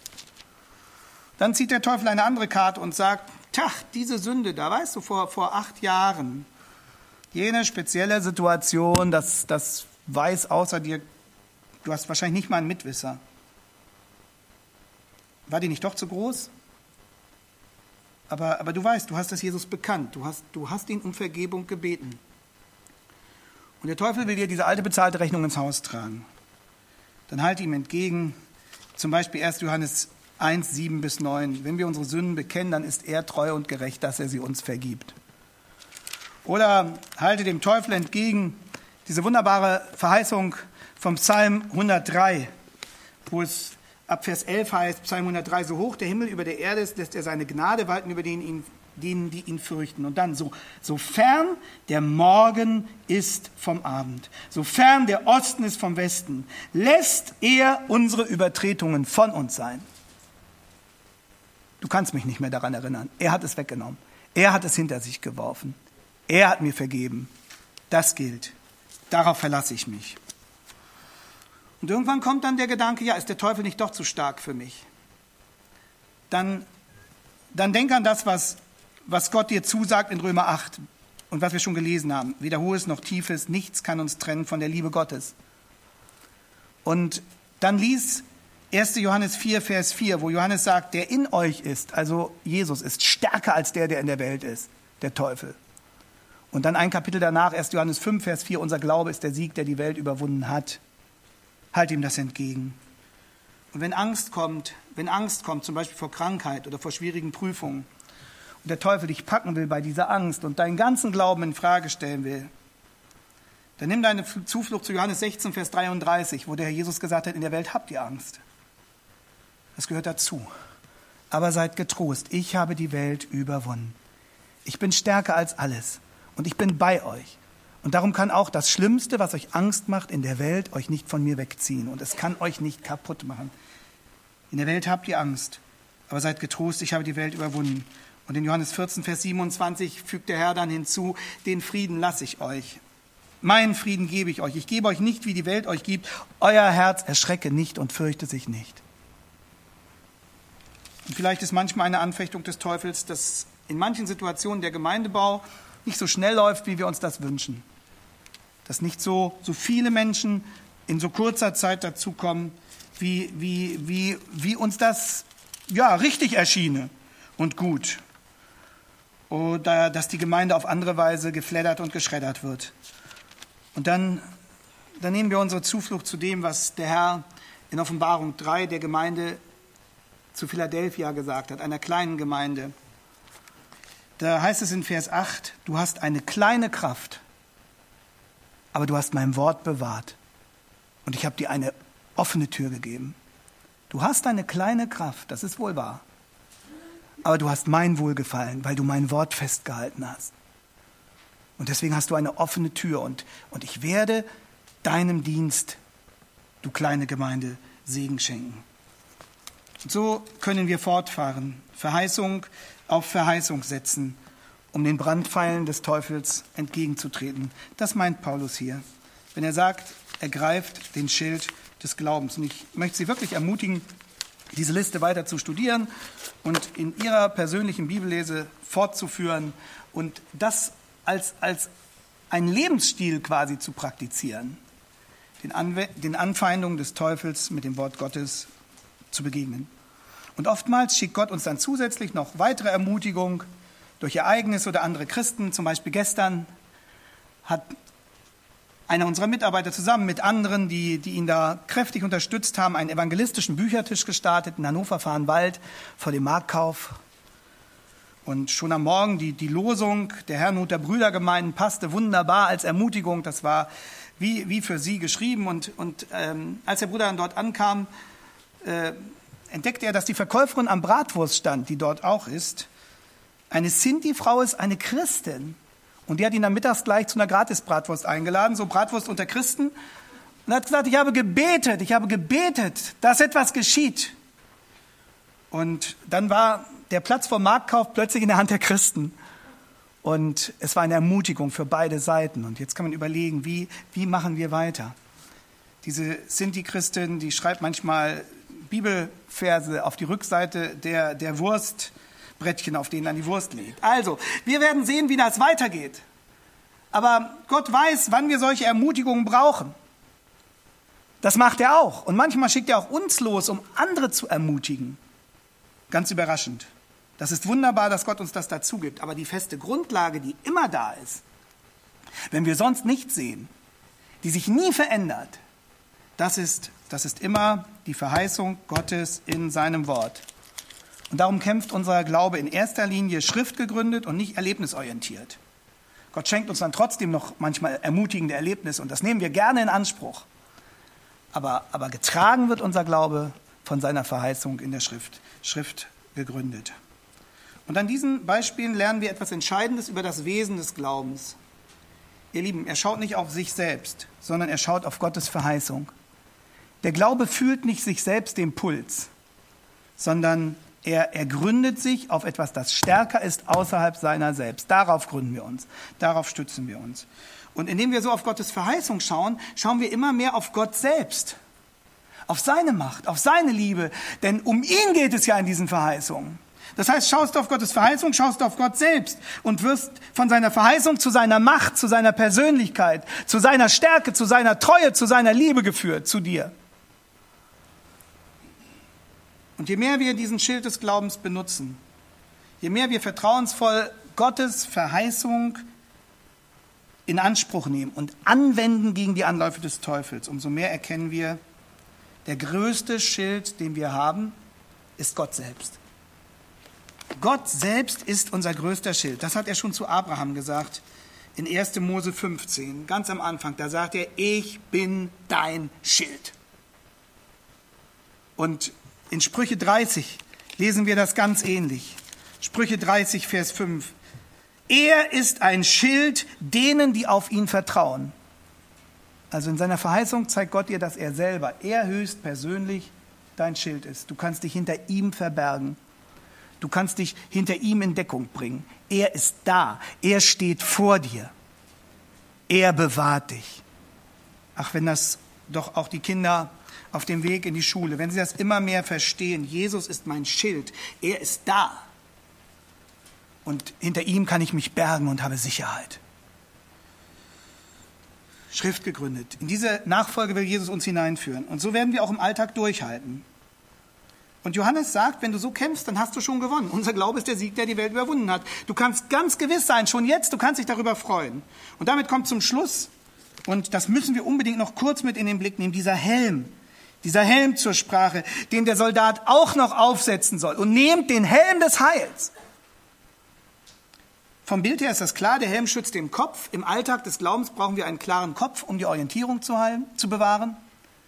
Dann zieht der Teufel eine andere Karte und sagt, tach, diese Sünde, da weißt du, vor, vor acht Jahren, jene spezielle Situation, das, das weiß außer dir, du hast wahrscheinlich nicht mal einen Mitwisser. War die nicht doch zu groß? Aber, aber du weißt, du hast das Jesus bekannt, du hast, du hast ihn um Vergebung gebeten. Und der Teufel will dir diese alte bezahlte Rechnung ins Haus tragen. Dann halte ihm entgegen, zum Beispiel erster Johannes eins, sieben bis neun. Wenn wir unsere Sünden bekennen, dann ist er treu und gerecht, dass er sie uns vergibt. Oder halte dem Teufel entgegen diese wunderbare Verheißung vom Psalm hundertdrei, wo es ab Vers elf heißt, Psalm hundertdrei, so hoch der Himmel über der Erde ist, lässt er seine Gnade walten über denen, ihn, denen, die ihn fürchten. Und dann, so, so fern der Morgen ist vom Abend, so fern der Osten ist vom Westen, lässt er unsere Übertretungen von uns sein. Du kannst mich nicht mehr daran erinnern. Er hat es weggenommen. Er hat es hinter sich geworfen. Er hat mir vergeben. Das gilt. Darauf verlasse ich mich. Und irgendwann kommt dann der Gedanke, ja, ist der Teufel nicht doch zu stark für mich? Dann, dann denk an das, was, was Gott dir zusagt in Römer acht und was wir schon gelesen haben. Weder Hohes noch Tiefes, nichts kann uns trennen von der Liebe Gottes. Und dann lies erster Johannes vier, Vers vier, wo Johannes sagt, der in euch ist, also Jesus, ist stärker als der, der in der Welt ist, der Teufel. Und dann ein Kapitel danach, erster Johannes fünf, Vers vier, unser Glaube ist der Sieg, der die Welt überwunden hat. Halt ihm das entgegen. Und wenn Angst kommt, wenn Angst kommt, zum Beispiel vor Krankheit oder vor schwierigen Prüfungen, und der Teufel dich packen will bei dieser Angst und deinen ganzen Glauben in Frage stellen will, dann nimm deine Zuflucht zu Johannes sechzehn, Vers dreiunddreißig, wo der Herr Jesus gesagt hat, in der Welt habt ihr Angst. Das gehört dazu. Aber seid getrost, ich habe die Welt überwunden. Ich bin stärker als alles und ich bin bei euch. Und darum kann auch das Schlimmste, was euch Angst macht in der Welt, euch nicht von mir wegziehen. Und es kann euch nicht kaputt machen. In der Welt habt ihr Angst, aber seid getrost, ich habe die Welt überwunden. Und in Johannes vierzehn, Vers siebenundzwanzig fügt der Herr dann hinzu, den Frieden lasse ich euch. Meinen Frieden gebe ich euch. Ich gebe euch nicht, wie die Welt euch gibt. Euer Herz erschrecke nicht und fürchte sich nicht. Und vielleicht ist manchmal eine Anfechtung des Teufels, dass in manchen Situationen der Gemeindebau nicht so schnell läuft, wie wir uns das wünschen. Dass nicht so, so viele Menschen in so kurzer Zeit dazukommen, wie, wie, wie, wie uns das ja, richtig erschiene und gut. Oder dass die Gemeinde auf andere Weise gefleddert und geschreddert wird. Und dann, dann nehmen wir unsere Zuflucht zu dem, was der Herr in Offenbarung drei der Gemeinde zu Philadelphia gesagt hat, einer kleinen Gemeinde. Da heißt es in Vers acht, du hast eine kleine Kraft, aber du hast mein Wort bewahrt Und ich habe dir eine offene Tür gegeben. Du hast eine kleine Kraft, das ist wohl wahr. Aber du hast mein Wohlgefallen, weil du mein Wort festgehalten hast. Und deswegen hast du eine offene Tür. Und, und ich werde deinem Dienst, du kleine Gemeinde, Segen schenken. Und so können wir fortfahren, Verheißung auf Verheißung setzen, um den Brandpfeilen des Teufels entgegenzutreten. Das meint Paulus hier, wenn er sagt, ergreift den Schild des Glaubens. Und ich möchte Sie wirklich ermutigen, diese Liste weiter zu studieren und in Ihrer persönlichen Bibellese fortzuführen und das als, als einen Lebensstil quasi zu praktizieren, den, Anwe- den Anfeindungen des Teufels mit dem Wort Gottes zu begegnen. Und oftmals schickt Gott uns dann zusätzlich noch weitere Ermutigung durch Ereignisse oder andere Christen. Zum Beispiel gestern hat einer unserer Mitarbeiter zusammen mit anderen, die, die ihn da kräftig unterstützt haben, einen evangelistischen Büchertisch gestartet in Hannover-Fahrenwald vor dem Marktkauf. Und schon am Morgen die, die Losung der Herrnhuter Brüdergemeinden passte wunderbar als Ermutigung. Das war wie, wie für sie geschrieben. Und, und ähm, als der Bruder dann dort ankam, äh, entdeckte er, dass die Verkäuferin am Bratwurststand, die dort auch ist, eine Sinti-Frau ist, eine Christin. Und die hat ihn dann mittags gleich zu einer Gratis-Bratwurst eingeladen, so Bratwurst unter Christen. Und hat gesagt, ich habe gebetet, ich habe gebetet, dass etwas geschieht. Und dann war der Platz vom Marktkauf plötzlich in der Hand der Christen. Und es war eine Ermutigung für beide Seiten. Und jetzt kann man überlegen, wie, wie machen wir weiter? Diese Sinti-Christin, die schreibt manchmal Bibelverse auf die Rückseite der, der Wurstbrettchen, auf denen dann die Wurst liegt. Also, wir werden sehen, wie das weitergeht. Aber Gott weiß, wann wir solche Ermutigungen brauchen. Das macht er auch. Und manchmal schickt er auch uns los, um andere zu ermutigen. Ganz überraschend. Das ist wunderbar, dass Gott uns das dazu gibt. Aber die feste Grundlage, die immer da ist, wenn wir sonst nichts sehen, die sich nie verändert, das ist, das ist immer die Verheißung Gottes in seinem Wort. Und darum kämpft unser Glaube in erster Linie schriftgegründet und nicht erlebnisorientiert. Gott schenkt uns dann trotzdem noch manchmal ermutigende Erlebnisse und das nehmen wir gerne in Anspruch. Aber, aber getragen wird unser Glaube von seiner Verheißung in der Schrift, Schrift gegründet. Und an diesen Beispielen lernen wir etwas Entscheidendes über das Wesen des Glaubens. Ihr Lieben, er schaut nicht auf sich selbst, sondern er schaut auf Gottes Verheißung. Der Glaube fühlt nicht sich selbst den Puls, sondern er, er gründet sich auf etwas, das stärker ist außerhalb seiner selbst. Darauf gründen wir uns, darauf stützen wir uns. Und indem wir so auf Gottes Verheißung schauen, schauen wir immer mehr auf Gott selbst, auf seine Macht, auf seine Liebe. Denn um ihn geht es ja in diesen Verheißungen. Das heißt, schaust du auf Gottes Verheißung, schaust du auf Gott selbst und wirst von seiner Verheißung zu seiner Macht, zu seiner Persönlichkeit, zu seiner Stärke, zu seiner Treue, zu seiner Liebe geführt, zu dir. Und je mehr wir diesen Schild des Glaubens benutzen, je mehr wir vertrauensvoll Gottes Verheißung in Anspruch nehmen und anwenden gegen die Anläufe des Teufels, umso mehr erkennen wir, der größte Schild, den wir haben, ist Gott selbst. Gott selbst ist unser größter Schild. Das hat er schon zu Abraham gesagt in erster Mose fünfzehn, ganz am Anfang. Da sagt er, ich bin dein Schild. Und in Sprüche dreißig lesen wir das ganz ähnlich. Sprüche dreißig, Vers fünf. Er ist ein Schild denen, die auf ihn vertrauen. Also in seiner Verheißung zeigt Gott dir, dass er selber, er höchst persönlich dein Schild ist. Du kannst dich hinter ihm verbergen. Du kannst dich hinter ihm in Deckung bringen. Er ist da. Er steht vor dir. Er bewahrt dich. Ach, wenn das doch auch die Kinder auf dem Weg in die Schule, wenn sie das immer mehr verstehen, Jesus ist mein Schild. Er ist da. Und hinter ihm kann ich mich bergen und habe Sicherheit. Schrift gegründet. In diese Nachfolge will Jesus uns hineinführen. Und so werden wir auch im Alltag durchhalten. Und Johannes sagt, wenn du so kämpfst, dann hast du schon gewonnen. Unser Glaube ist der Sieg, der die Welt überwunden hat. Du kannst ganz gewiss sein, schon jetzt, du kannst dich darüber freuen. Und damit kommt zum Schluss, und das müssen wir unbedingt noch kurz mit in den Blick nehmen, dieser Helm. Dieser Helm zur Sprache, den der Soldat auch noch aufsetzen soll. Und nehmt den Helm des Heils. Vom Bild her ist das klar, der Helm schützt den Kopf. Im Alltag des Glaubens brauchen wir einen klaren Kopf, um die Orientierung zu, heilen, zu bewahren.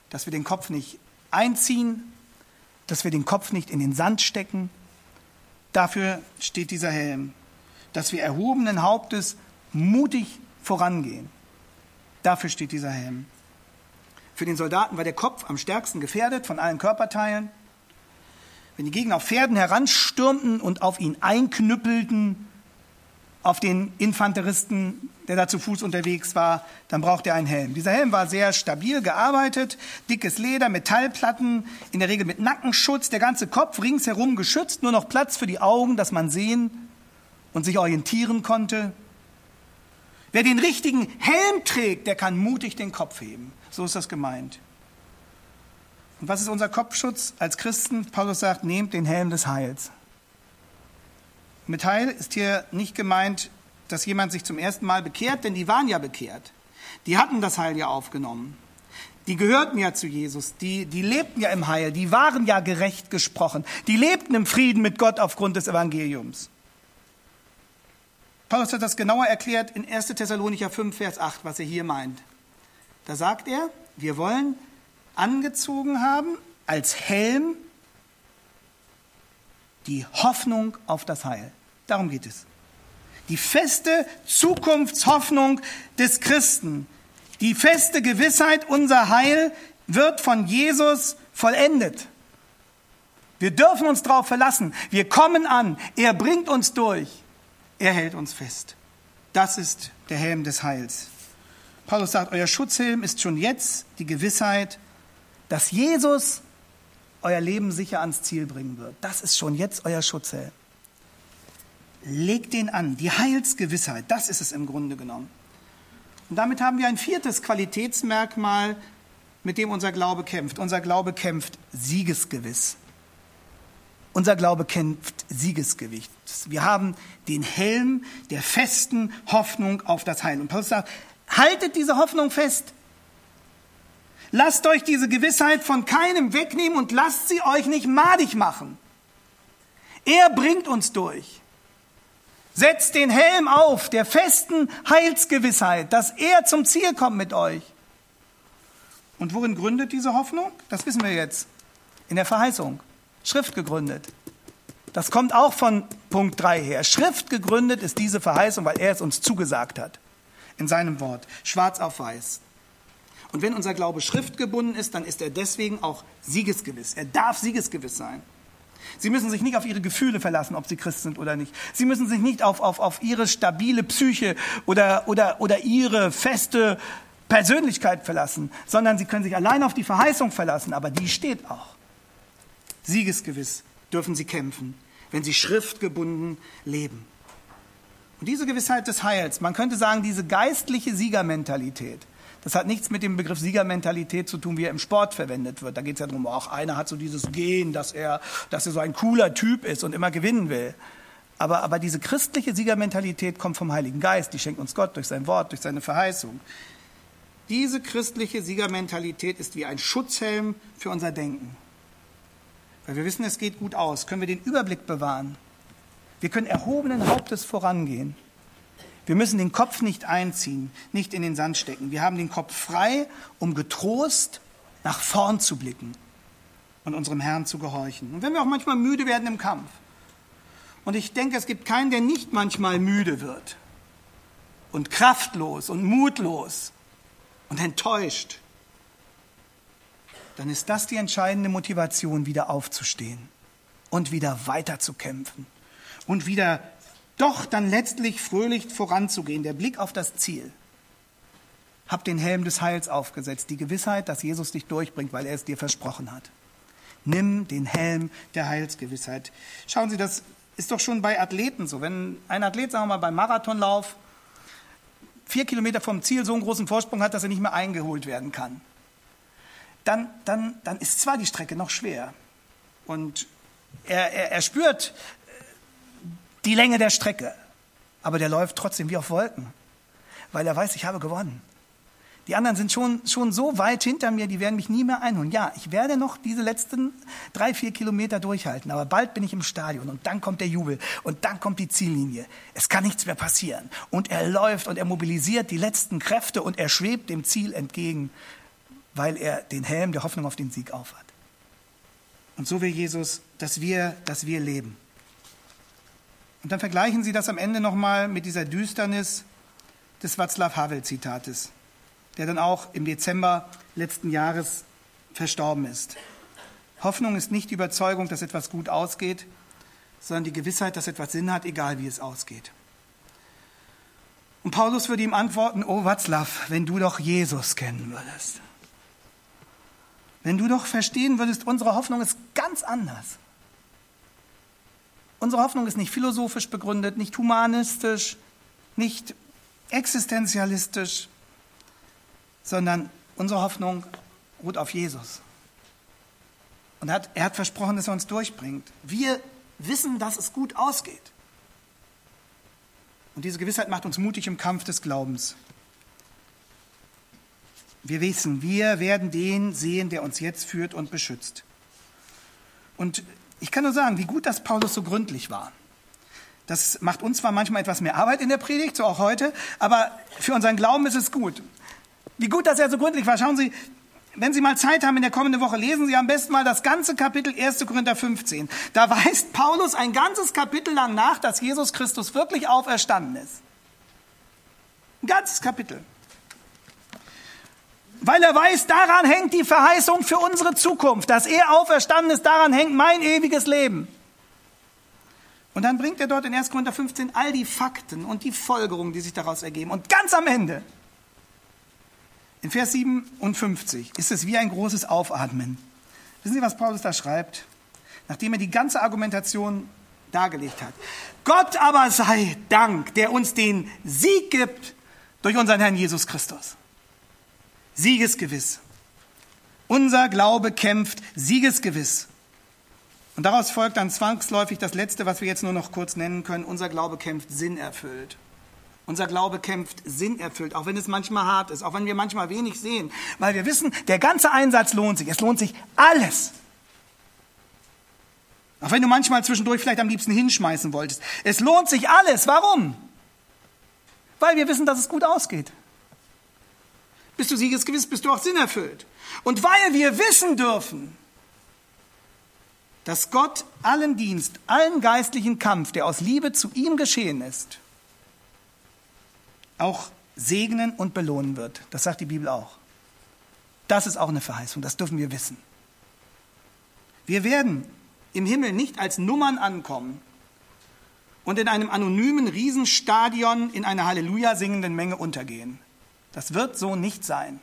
dass wir den Kopf nicht einziehen, dass wir den Kopf nicht in den Sand stecken. Dafür steht dieser Helm, dass wir erhobenen Hauptes mutig vorangehen. Dafür steht dieser Helm. Für den Soldaten war der Kopf am stärksten gefährdet von allen Körperteilen. Wenn die Gegner auf Pferden heranstürmten und auf ihn einknüppelten, auf den Infanteristen, der da zu Fuß unterwegs war, dann braucht er einen Helm. Dieser Helm war sehr stabil gearbeitet, dickes Leder, Metallplatten, in der Regel mit Nackenschutz, der ganze Kopf ringsherum geschützt, nur noch Platz für die Augen, dass man sehen und sich orientieren konnte. Wer den richtigen Helm trägt, der kann mutig den Kopf heben. So ist das gemeint. Und was ist unser Kopfschutz als Christen? Paulus sagt, nehmt den Helm des Heils. Mit Heil ist hier nicht gemeint, dass jemand sich zum ersten Mal bekehrt, denn die waren ja bekehrt. Die hatten das Heil ja aufgenommen. Die gehörten ja zu Jesus. Die, die lebten ja im Heil. Die waren ja gerecht gesprochen. Die lebten im Frieden mit Gott aufgrund des Evangeliums. Paulus hat das genauer erklärt in erster Thessalonicher fünf, Vers acht, was er hier meint. Da sagt er, wir wollen angezogen haben als Helm die Hoffnung auf das Heil. Darum geht es. Die feste Zukunftshoffnung des Christen, die feste Gewissheit, unser Heil wird von Jesus vollendet. Wir dürfen uns darauf verlassen. Wir kommen an. Er bringt uns durch. Er hält uns fest. Das ist der Helm des Heils. Paulus sagt, euer Schutzhelm ist schon jetzt die Gewissheit, dass Jesus euer Leben sicher ans Ziel bringen wird. Das ist schon jetzt euer Schutzhelm. Legt den an, die Heilsgewissheit, das ist es im Grunde genommen. Und damit haben wir ein viertes Qualitätsmerkmal, mit dem unser Glaube kämpft. Unser Glaube kämpft siegesgewiss. Unser Glaube kämpft siegesgewicht. Wir haben den Helm der festen Hoffnung auf das Heil. Und Paulus sagt, haltet diese Hoffnung fest. Lasst euch diese Gewissheit von keinem wegnehmen und lasst sie euch nicht madig machen. Er bringt uns durch. Setzt den Helm auf, der festen Heilsgewissheit, dass er zum Ziel kommt mit euch. Und worin gründet diese Hoffnung? Das wissen wir jetzt. In der Verheißung. Schrift gegründet. Das kommt auch von Punkt drei her. Schrift gegründet ist diese Verheißung, weil er es uns zugesagt hat. In seinem Wort. Schwarz auf weiß. Und wenn unser Glaube schriftgebunden ist, dann ist er deswegen auch siegesgewiss. Er darf siegesgewiss sein. Sie müssen sich nicht auf ihre Gefühle verlassen, ob sie Christ sind oder nicht. Sie müssen sich nicht auf, auf, auf ihre stabile Psyche oder, oder, oder ihre feste Persönlichkeit verlassen, sondern sie können sich allein auf die Verheißung verlassen, aber die steht auch. Siegesgewiss dürfen sie kämpfen, wenn sie schriftgebunden leben. Und diese Gewissheit des Heils, man könnte sagen, diese geistliche Siegermentalität, das hat nichts mit dem Begriff Siegermentalität zu tun, wie er im Sport verwendet wird. Da geht es ja darum, auch einer hat so dieses Gen, dass er, dass er so ein cooler Typ ist und immer gewinnen will. Aber, aber diese christliche Siegermentalität kommt vom Heiligen Geist, die schenkt uns Gott durch sein Wort, durch seine Verheißung. Diese christliche Siegermentalität ist wie ein Schutzhelm für unser Denken. Weil wir wissen, es geht gut aus, können wir den Überblick bewahren. Wir können erhobenen Hauptes vorangehen. Wir müssen den Kopf nicht einziehen, nicht in den Sand stecken. Wir haben den Kopf frei, um getrost nach vorn zu blicken und unserem Herrn zu gehorchen. Und wenn wir auch manchmal müde werden im Kampf, und ich denke, es gibt keinen, der nicht manchmal müde wird und kraftlos und mutlos und enttäuscht, dann ist das die entscheidende Motivation, wieder aufzustehen und wieder weiterzukämpfen und wieder doch dann letztlich fröhlich voranzugehen, der Blick auf das Ziel. Hab den Helm des Heils aufgesetzt, die Gewissheit, dass Jesus dich durchbringt, weil er es dir versprochen hat. Nimm den Helm der Heilsgewissheit. Schauen Sie, das ist doch schon bei Athleten so. Wenn ein Athlet, sagen wir mal, beim Marathonlauf vier Kilometer vom Ziel so einen großen Vorsprung hat, dass er nicht mehr eingeholt werden kann, dann, dann, dann ist zwar die Strecke noch schwer und er, er, er spürt die Länge der Strecke, aber der läuft trotzdem wie auf Wolken, weil er weiß, ich habe gewonnen. Die anderen sind schon, schon so weit hinter mir, die werden mich nie mehr einholen. Ja, ich werde noch diese letzten drei, vier Kilometer durchhalten, aber bald bin ich im Stadion und dann kommt der Jubel und dann kommt die Ziellinie. Es kann nichts mehr passieren. Und er läuft und er mobilisiert die letzten Kräfte und er schwebt dem Ziel entgegen. weil er den Helm der Hoffnung auf den Sieg aufhat. Und so will Jesus, dass wir, dass wir leben. Und dann vergleichen Sie das am Ende nochmal mit dieser Düsternis des Václav Havel-Zitates, der dann auch im Dezember letzten Jahres verstorben ist. Hoffnung ist nicht die Überzeugung, dass etwas gut ausgeht, sondern die Gewissheit, dass etwas Sinn hat, egal wie es ausgeht. Und Paulus würde ihm antworten, oh Václav, wenn du doch Jesus kennen würdest. Wenn du doch verstehen würdest, unsere Hoffnung ist ganz anders. Unsere Hoffnung ist nicht philosophisch begründet, nicht humanistisch, nicht existenzialistisch, sondern unsere Hoffnung ruht auf Jesus. Und er hat, er hat versprochen, dass er uns durchbringt. Wir wissen, dass es gut ausgeht. Und diese Gewissheit macht uns mutig im Kampf des Glaubens. Wir wissen, wir werden den sehen, der uns jetzt führt und beschützt. Und ich kann nur sagen, wie gut, dass Paulus so gründlich war. Das macht uns zwar manchmal etwas mehr Arbeit in der Predigt, so auch heute, aber für unseren Glauben ist es gut. Wie gut, dass er so gründlich war. Schauen Sie, wenn Sie mal Zeit haben in der kommenden Woche, lesen Sie am besten mal das ganze Kapitel erster Korinther fünfzehn. Da weist Paulus ein ganzes Kapitel lang nach, dass Jesus Christus wirklich auferstanden ist. Ein ganzes Kapitel. Weil er weiß, daran hängt die Verheißung für unsere Zukunft. Dass er auferstanden ist, daran hängt mein ewiges Leben. Und dann bringt er dort in erster Korinther fünfzehn all die Fakten und die Folgerungen, die sich daraus ergeben. Und ganz am Ende, in Vers siebenundfünfzig, ist es wie ein großes Aufatmen. Wissen Sie, was Paulus da schreibt? Nachdem er die ganze Argumentation dargelegt hat. Gott aber sei Dank, der uns den Sieg gibt durch unseren Herrn Jesus Christus. Siegesgewiss. Unser Glaube kämpft siegesgewiss. Und daraus folgt dann zwangsläufig das Letzte, was wir jetzt nur noch kurz nennen können. Unser Glaube kämpft sinnerfüllt. Unser Glaube kämpft sinnerfüllt, auch wenn es manchmal hart ist, auch wenn wir manchmal wenig sehen. Weil wir wissen, der ganze Einsatz lohnt sich. Es lohnt sich alles. Auch wenn du manchmal zwischendurch vielleicht am liebsten hinschmeißen wolltest. Es lohnt sich alles. Warum? Weil wir wissen, dass es gut ausgeht. Bist du siegesgewiss, bist du auch sinnerfüllt. Und weil wir wissen dürfen, dass Gott allen Dienst, allen geistlichen Kampf, der aus Liebe zu ihm geschehen ist, auch segnen und belohnen wird. Das sagt die Bibel auch. Das ist auch eine Verheißung, das dürfen wir wissen. Wir werden im Himmel nicht als Nummern ankommen und in einem anonymen Riesenstadion in einer Halleluja singenden Menge untergehen. Das wird so nicht sein.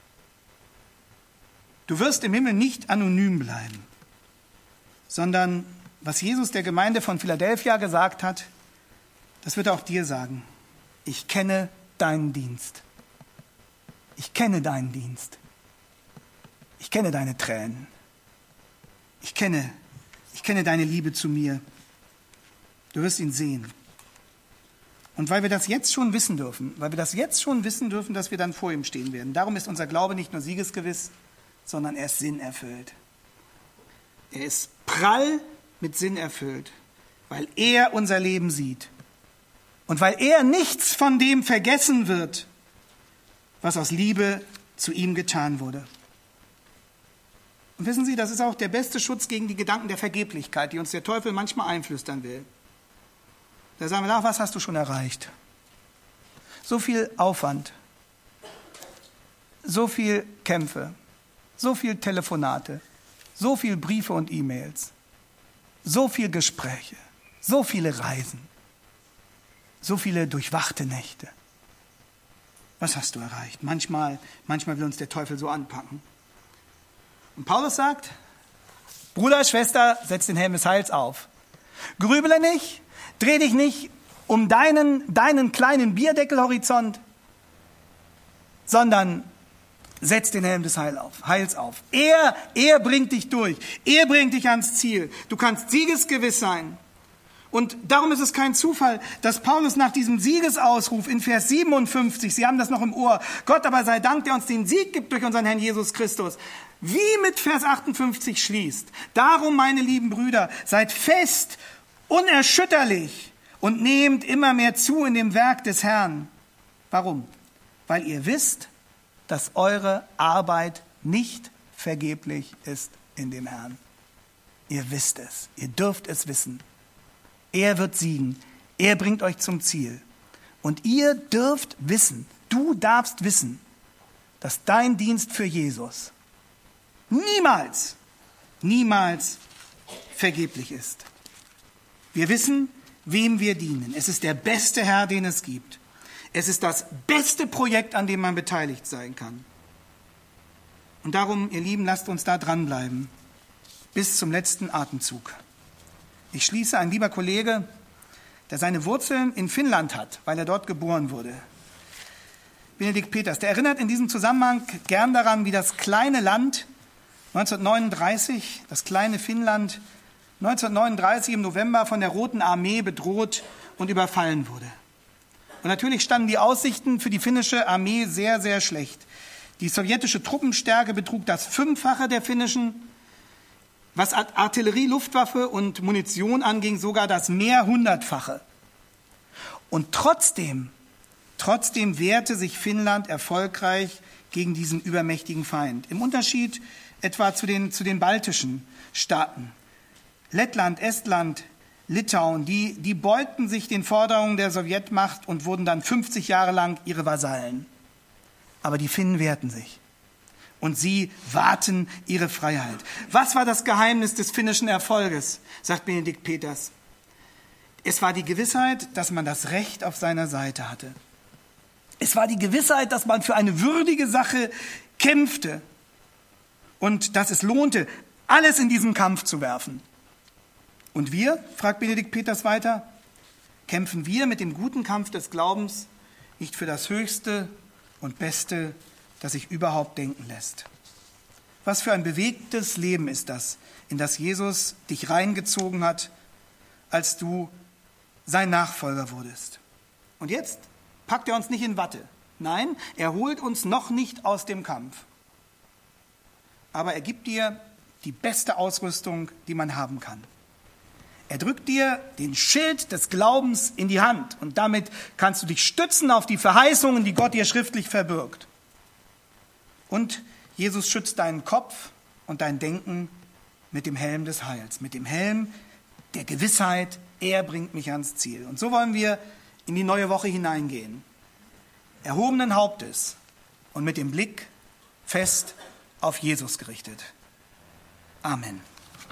Du wirst im Himmel nicht anonym bleiben, sondern was Jesus der Gemeinde von Philadelphia gesagt hat, das wird er auch dir sagen. Ich kenne deinen Dienst. Ich kenne deinen Dienst. Ich kenne deine Tränen. Ich kenne, ich kenne deine Liebe zu mir. Du wirst ihn sehen. Und weil wir das jetzt schon wissen dürfen, weil wir das jetzt schon wissen dürfen, dass wir dann vor ihm stehen werden. Darum ist unser Glaube nicht nur siegesgewiss, sondern er ist sinnerfüllt. Er ist prall mit Sinn erfüllt, weil er unser Leben sieht. Und weil er nichts von dem vergessen wird, was aus Liebe zu ihm getan wurde. Und wissen Sie, das ist auch der beste Schutz gegen die Gedanken der Vergeblichkeit, die uns der Teufel manchmal einflüstern will. Da sagen wir, ach, was hast du schon erreicht? So viel Aufwand, so viel Kämpfe, so viel Telefonate, so viel Briefe und E-Mails, so viel Gespräche, so viele Reisen, so viele durchwachte Nächte. Was hast du erreicht? Manchmal, manchmal will uns der Teufel so anpacken. Und Paulus sagt, Bruder, Schwester, setz den Helm des Heils auf. Grübele nicht, dreh dich nicht um deinen, deinen kleinen Bierdeckelhorizont, sondern setz den Helm des Heils auf. Heils auf. Er, er bringt dich durch. Er bringt dich ans Ziel. Du kannst siegesgewiss sein. Und darum ist es kein Zufall, dass Paulus nach diesem Siegesausruf in Vers siebenundfünfzig, Sie haben das noch im Ohr, Gott aber sei Dank, der uns den Sieg gibt durch unseren Herrn Jesus Christus, wie mit Vers achtundfünfzig schließt. Darum, meine lieben Brüder, seid fest, unerschütterlich und nehmt immer mehr zu in dem Werk des Herrn. Warum? Weil ihr wisst, dass eure Arbeit nicht vergeblich ist in dem Herrn. Ihr wisst es, ihr dürft es wissen. Er wird siegen, er bringt euch zum Ziel. Und ihr dürft wissen, du darfst wissen, dass dein Dienst für Jesus niemals, niemals vergeblich ist. Wir wissen, wem wir dienen. Es ist der beste Herr, den es gibt. Es ist das beste Projekt, an dem man beteiligt sein kann. Und darum, ihr Lieben, lasst uns da dranbleiben, bis zum letzten Atemzug. Ich schließe, ein lieber Kollege, der seine Wurzeln in Finnland hat, weil er dort geboren wurde. Benedikt Peters, der erinnert in diesem Zusammenhang gern daran, wie das kleine Land neunzehnhundertneununddreißig, das kleine Finnland, neunzehnhundertneununddreißig im November von der Roten Armee bedroht und überfallen wurde. Und natürlich standen die Aussichten für die finnische Armee sehr, sehr schlecht. Die sowjetische Truppenstärke betrug das Fünffache der finnischen, was Artillerie, Luftwaffe und Munition anging, sogar das Mehrhundertfache. Und trotzdem, trotzdem wehrte sich Finnland erfolgreich gegen diesen übermächtigen Feind. Im Unterschied etwa zu den, zu den baltischen Staaten. Lettland, Estland, Litauen, die, die beugten sich den Forderungen der Sowjetmacht und wurden dann fünfzig Jahre lang ihre Vasallen. Aber die Finnen wehrten sich. Und sie wahrten ihre Freiheit. Was war das Geheimnis des finnischen Erfolges, sagt Benedikt Peters? Es war die Gewissheit, dass man das Recht auf seiner Seite hatte. Es war die Gewissheit, dass man für eine würdige Sache kämpfte und dass es lohnte, alles in diesen Kampf zu werfen. Und wir, fragt Benedikt Peters weiter, kämpfen wir mit dem guten Kampf des Glaubens nicht für das Höchste und Beste, das sich überhaupt denken lässt. Was für ein bewegtes Leben ist das, in das Jesus dich reingezogen hat, als du sein Nachfolger wurdest. Und jetzt packt er uns nicht in Watte. Nein, er holt uns noch nicht aus dem Kampf. Aber er gibt dir die beste Ausrüstung, die man haben kann. Er drückt dir den Schild des Glaubens in die Hand und damit kannst du dich stützen auf die Verheißungen, die Gott dir schriftlich verbirgt. Und Jesus schützt deinen Kopf und dein Denken mit dem Helm des Heils, mit dem Helm der Gewissheit, er bringt mich ans Ziel. Und so wollen wir in die neue Woche hineingehen. Erhobenen Hauptes und mit dem Blick fest auf Jesus gerichtet. Amen.